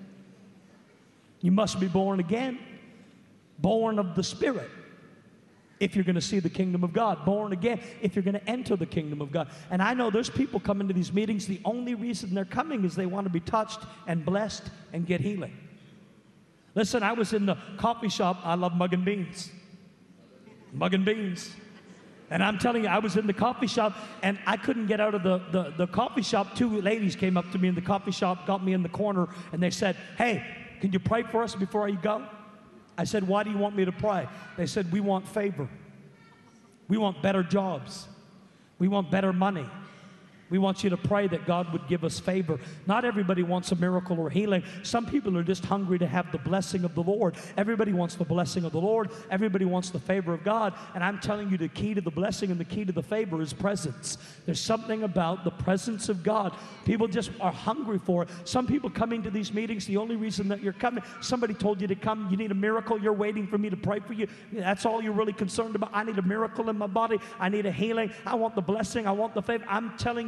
You must be born again, born of the Spirit, if you're going to see the kingdom of God. Born again, if you're going to enter the kingdom of God. And I know there's people coming to these meetings, the only reason they're coming is they want to be touched and blessed and get healing. Listen, I was in the coffee shop. I love mug and beans. Mug and beans. And I'm telling you, I was in the coffee shop, and I couldn't get out of the coffee shop. 2 ladies came up to me in the coffee shop, got me in the corner, and they said, hey, can you pray for us before you go? I said, why do you want me to pray? They said, we want favor. We want better jobs. We want better money. We want you to pray that God would give us favor. Not everybody wants a miracle or healing. Some people are just hungry to have the blessing of the Lord. Everybody wants the blessing of the Lord. Everybody wants the favor of God. And I'm telling you, the key to the blessing and the key to the favor is presence. There's something about the presence of God. People just are hungry for it. Some people coming to these meetings, the only reason that you're coming, somebody told you to come, you need a miracle, you're waiting for me to pray for you. That's all you're really concerned about. I need a miracle in my body. I need a healing. I want the blessing. I want the favor. I'm telling you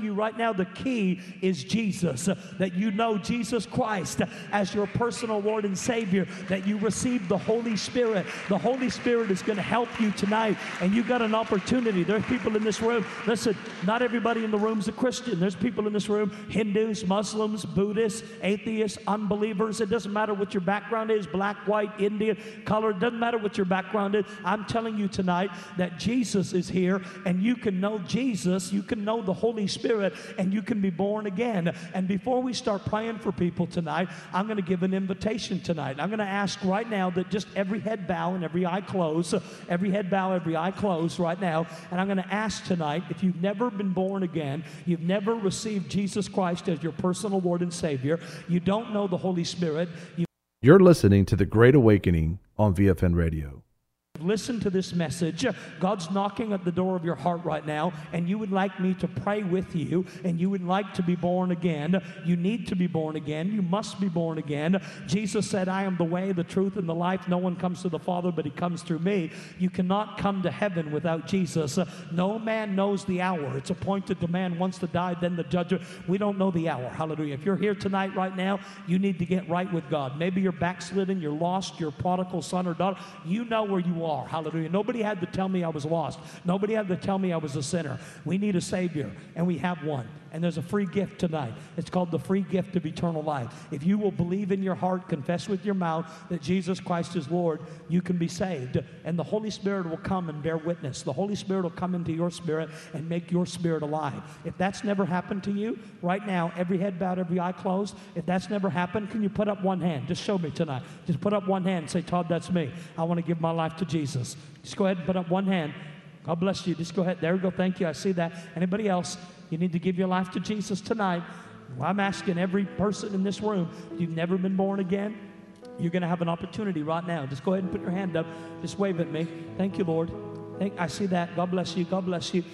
you right now, the key is Jesus, that you know Jesus Christ as your personal Lord and Savior, that you receive the Holy Spirit. The Holy Spirit is going to help you tonight, and you've got an opportunity. There's people in this room. Listen, not everybody in the room is a Christian. There's people in this room, Hindus, Muslims, Buddhists, atheists, unbelievers. It doesn't matter what your background is, black, white, Indian, color. It doesn't matter what your background is. I'm telling you tonight that Jesus is here, and you can know Jesus, you can know the Holy Spirit, and you can be born again. And before we start praying for people tonight, I'm going to give an invitation tonight. I'm going to ask right now that just every head bow and every eye close, every head bow, every eye close right now. And I'm going to ask tonight, if you've never been born again, you've never received Jesus Christ as your personal Lord and Savior, you don't know the Holy Spirit. You're listening to The Great Awakening on VFN Radio. Listen to this message. God's knocking at the door of your heart right now, and you would like me to pray with you, and you would like to be born again. You need to be born again. You must be born again. Jesus said, I am the way, the truth, and the life. No one comes to the Father, but he comes through me. You cannot come to heaven without Jesus. No man knows the hour. It's appointed to man once to die, then the judgment. We don't know the hour. Hallelujah. If you're here tonight right now, you need to get right with God. Maybe you're backslidden, you're lost, you're a prodigal son or daughter. You know where you are. Hallelujah. Nobody had to tell me I was lost. Nobody had to tell me I was a sinner. We need a Savior, and we have one. And there's a free gift tonight. It's called the free gift of eternal life. If you will believe in your heart, confess with your mouth that Jesus Christ is Lord, you can be saved. And the Holy Spirit will come and bear witness. The Holy Spirit will come into your spirit and make your spirit alive. If that's never happened to you, right now, every head bowed, every eye closed, if that's never happened, can you put up one hand? Just show me tonight. Just put up one hand and say, Todd, that's me. I want to give my life to Jesus. Just go ahead and put up one hand. God bless you. Just go ahead. There we go. Thank you. I see that. Anybody else? You need to give your life to Jesus tonight. Well, I'm asking every person in this room, if you've never been born again, you're going to have an opportunity right now. Just go ahead and put your hand up. Just wave at me. Thank you, Lord. I see that. God bless you. God bless you.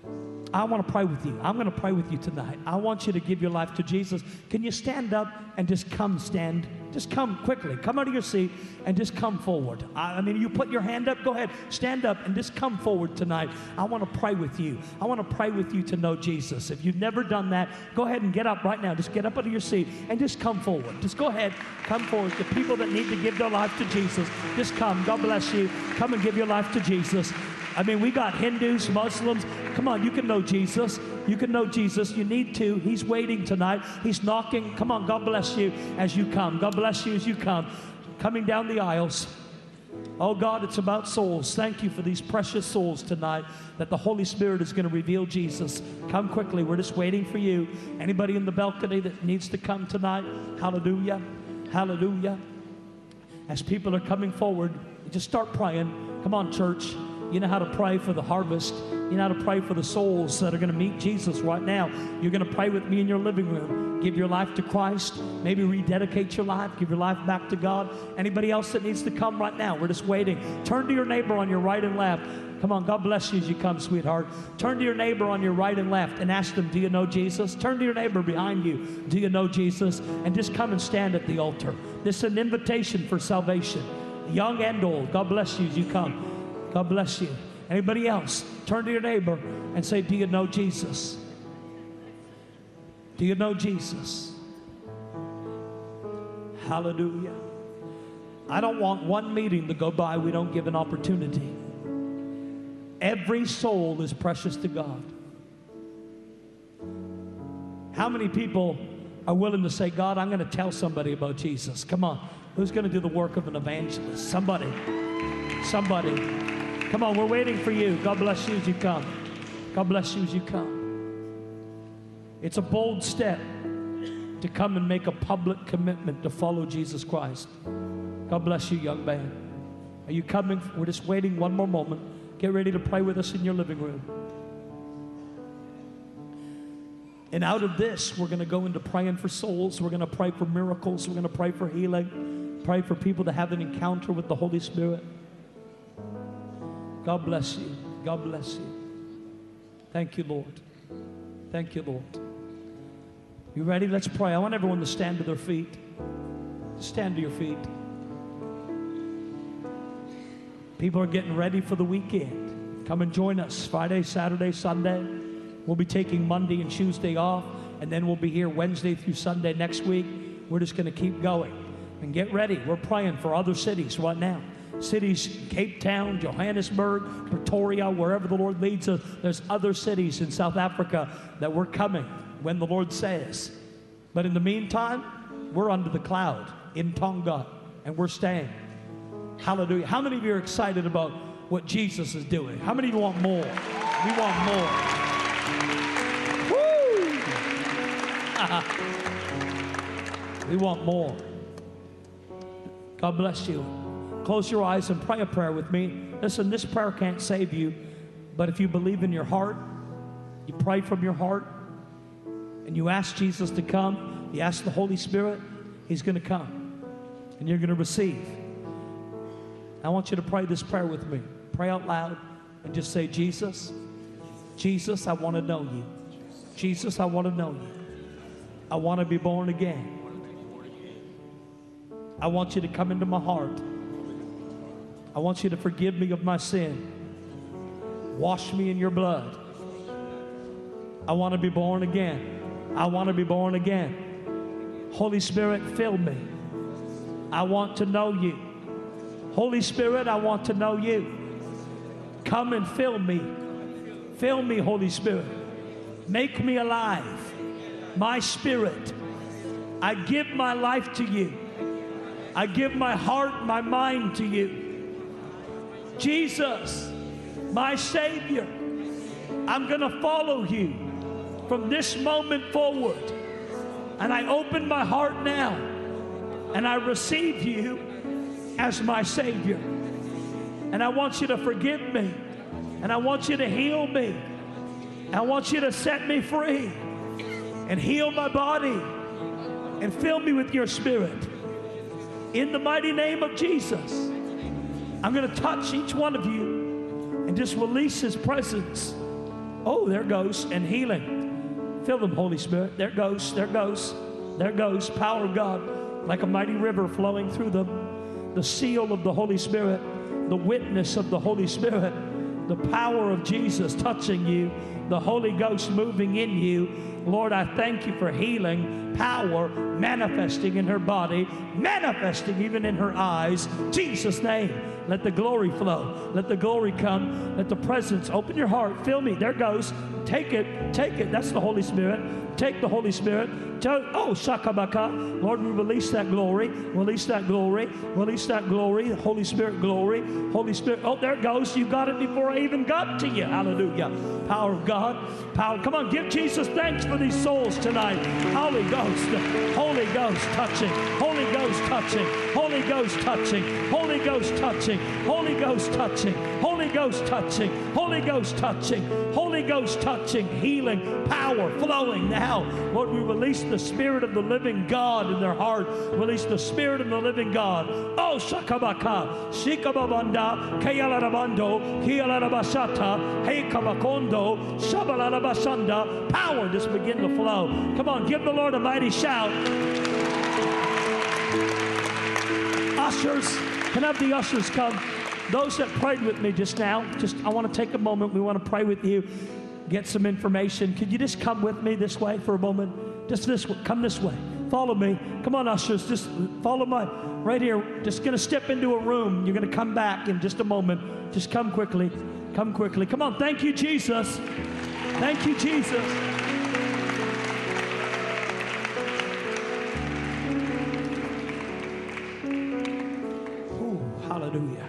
I want to pray with you. I'm going to pray with you tonight. I want you to give your life to Jesus. Can you stand up and just come stand? Just come quickly. Come out of your seat and just come forward. I mean, you put your hand up. Go ahead. Stand up and just come forward tonight. I want to pray with you. I want to pray with you to know Jesus. If you've never done that, go ahead and get up right now. Just get up out of your seat and just come forward. Just go ahead. Come forward. The people that need to give their life to Jesus, just come. God bless you. Come and give your life to Jesus. I mean, we got Hindus, Muslims. Come on, you can know Jesus. You can know Jesus. You need to. He's waiting tonight. He's knocking. Come on, God bless you as you come. God bless you as you come. Coming down the aisles. Oh, God, it's about souls. Thank you for these precious souls tonight that the Holy Spirit is going to reveal Jesus. Come quickly. We're just waiting for you. Anybody in the balcony that needs to come tonight? Hallelujah. Hallelujah. As people are coming forward, just start praying. Come on, church. You know how to pray for the harvest. You know how to pray for the souls that are going to meet Jesus right now. You're going to pray with me in your living room. Give your life to Christ. Maybe rededicate your life. Give your life back to God. Anybody else that needs to come right now? We're just waiting. Turn to your neighbor on your right and left. Come on, God bless you as you come, sweetheart. Turn to your neighbor on your right and left and ask them, do you know Jesus? Turn to your neighbor behind you. Do you know Jesus? And just come and stand at the altar. This is an invitation for salvation. Young and old. God bless you as you come. God bless you. Anybody else? Turn to your neighbor and say, do you know Jesus? Do you know Jesus? Hallelujah. I don't want one meeting to go by we don't give an opportunity. Every soul is precious to God. How many people are willing to say, God, I'm going to tell somebody about Jesus? Come on. Who's going to do the work of an evangelist? Somebody. Somebody. Come on, we're waiting for you. God bless you as you come. God bless you as you come. It's a bold step to come and make a public commitment to follow Jesus Christ. God bless you, young man. Are you coming? We're just waiting one more moment. Get ready to pray with us in your living room. And out of this, we're going to go into praying for souls. We're going to pray for miracles. We're going to pray for healing. Pray for people to have an encounter with the Holy Spirit. God bless you. God bless you. Thank you, Lord. Thank you, Lord. You ready? Let's pray. I want everyone to stand to their feet. Stand to your feet. People are getting ready for the weekend. Come and join us Friday, Saturday, Sunday. We'll be taking Monday and Tuesday off, and then we'll be here Wednesday through Sunday next week. We're just going to keep going. And get ready. We're praying for other cities right now. Cities, Cape Town, Johannesburg, Pretoria, wherever the Lord leads us. There's other cities in South Africa that we're coming when the Lord says. But in the meantime, we're under the cloud in Tonga, and we're staying. Hallelujah. How many of you are excited about what Jesus is doing? How many of you want more? We want more. Woo! We want more. God bless you. Close your eyes and pray a prayer with me. Listen, this prayer can't save you, but if you believe in your heart, you pray from your heart, and you ask Jesus to come, you ask the Holy Spirit, He's going to come, and you're going to receive. I want you to pray this prayer with me. Pray out loud and just say, Jesus, Jesus, I want to know you. Jesus, I want to know you. I want to be born again. I want you to come into my heart. I want you to forgive me of my sin. Wash me in your blood. I want to be born again. I want to be born again. Holy Spirit, fill me. I want to know you. Holy Spirit, I want to know you. Come and fill me. Fill me, Holy Spirit. Make me alive. My spirit. I give my life to you. I give my heart, my mind to you. Jesus, my Savior, I'm going to follow you from this moment forward. And I open my heart now, and I receive you as my Savior. And I want you to forgive me, and I want you to heal me. I want you to set me free and heal my body and fill me with your Spirit. In the mighty name of Jesus, I'm going to touch each one of you and just release His presence. Oh, there goes, and healing. Fill them, Holy Spirit. There goes, there goes, there goes. Power of God like a mighty river flowing through them. The seal of the Holy Spirit, the witness of the Holy Spirit, the power of Jesus touching you, the Holy Ghost moving in you. Lord, I thank you for healing, power manifesting in her body, manifesting even in her eyes. Jesus' name, let the glory flow. Let the glory come. Let the presence, open your heart, fill me. There it goes. Take it, take it. That's the Holy Spirit. Take the Holy Spirit. Oh, shakabaka. Lord, we release that glory. Release that glory. Release that glory. Holy Spirit glory. Holy Spirit. Oh, there it goes. You got it before I even got to you. Hallelujah. Power of God. Power. Come on, give Jesus thanks for these souls tonight. Holy Ghost. Holy Ghost touching. Holy Ghost touching. Holy Ghost touching. Holy Ghost touching. Holy Ghost touching. Holy Ghost touching. Holy Ghost touching. Holy Ghost touching. Healing. Power flowing now. Lord, we release the Spirit of the living God in their heart. Release the Spirit of the living God. Oh, shakabaka, shikababanda, kayalarabando, kiyalarabashata, heikabakondo, shabalarabashanda. Power just begin to flow. Come on, give the Lord a mighty shout. Ushers, can I have the ushers come? Those that prayed with me just now, I want to take a moment. We want to pray with you. Get some information. Could you just come with me this way for a moment? Just this way. Come this way. Follow me. Come on, ushers. Just follow my right here. Just going to step into a room. You're going to come back in just a moment. Just come quickly. Come quickly. Come on. Thank you, Jesus. Thank you, Jesus. Ooh, hallelujah.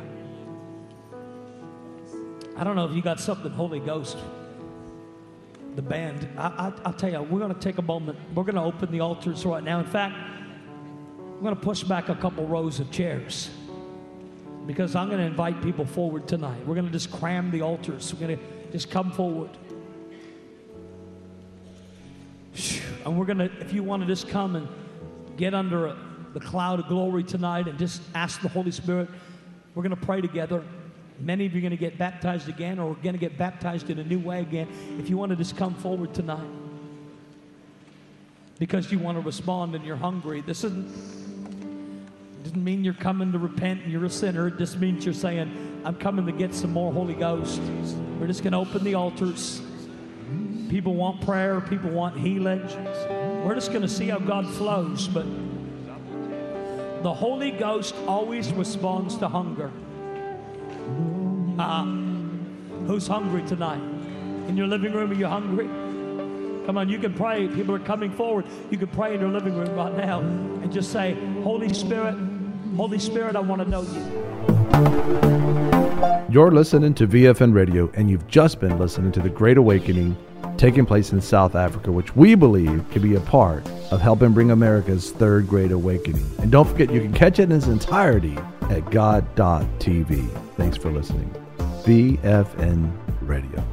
I don't know if you got something Holy Ghost. The band, I'll tell you, we're going to take a moment. We're going to open the altars right now. In fact, I'm going to push back a couple rows of chairs because I'm going to invite people forward tonight. We're going to just cram the altars. We're going to just come forward. And we're going to, if you want to just come and get under the cloud of glory tonight and just ask the Holy Spirit, we're going to pray together. Many of you are going to get baptized again, or we're going to get baptized in a new way again. If you want to just come forward tonight because you want to respond and you're hungry, this doesn't mean you're coming to repent and you're a sinner. It just means you're saying, I'm coming to get some more Holy Ghost. We're just going to open the altars. People want prayer. People want healing. We're just going to see how God flows. But the Holy Ghost always responds to hunger. Who's hungry tonight? In your living room, are you hungry? Come on, you can pray. People are coming forward. You can pray in your living room right now and just say, Holy Spirit, I want to know you. You're listening to VFN Radio, and you've just been listening to the Great Awakening taking place in South Africa, which we believe can be a part of helping bring America's third Great Awakening. And don't forget, you can catch it in its entirety at God.tv. Thanks for listening. VFN Radio.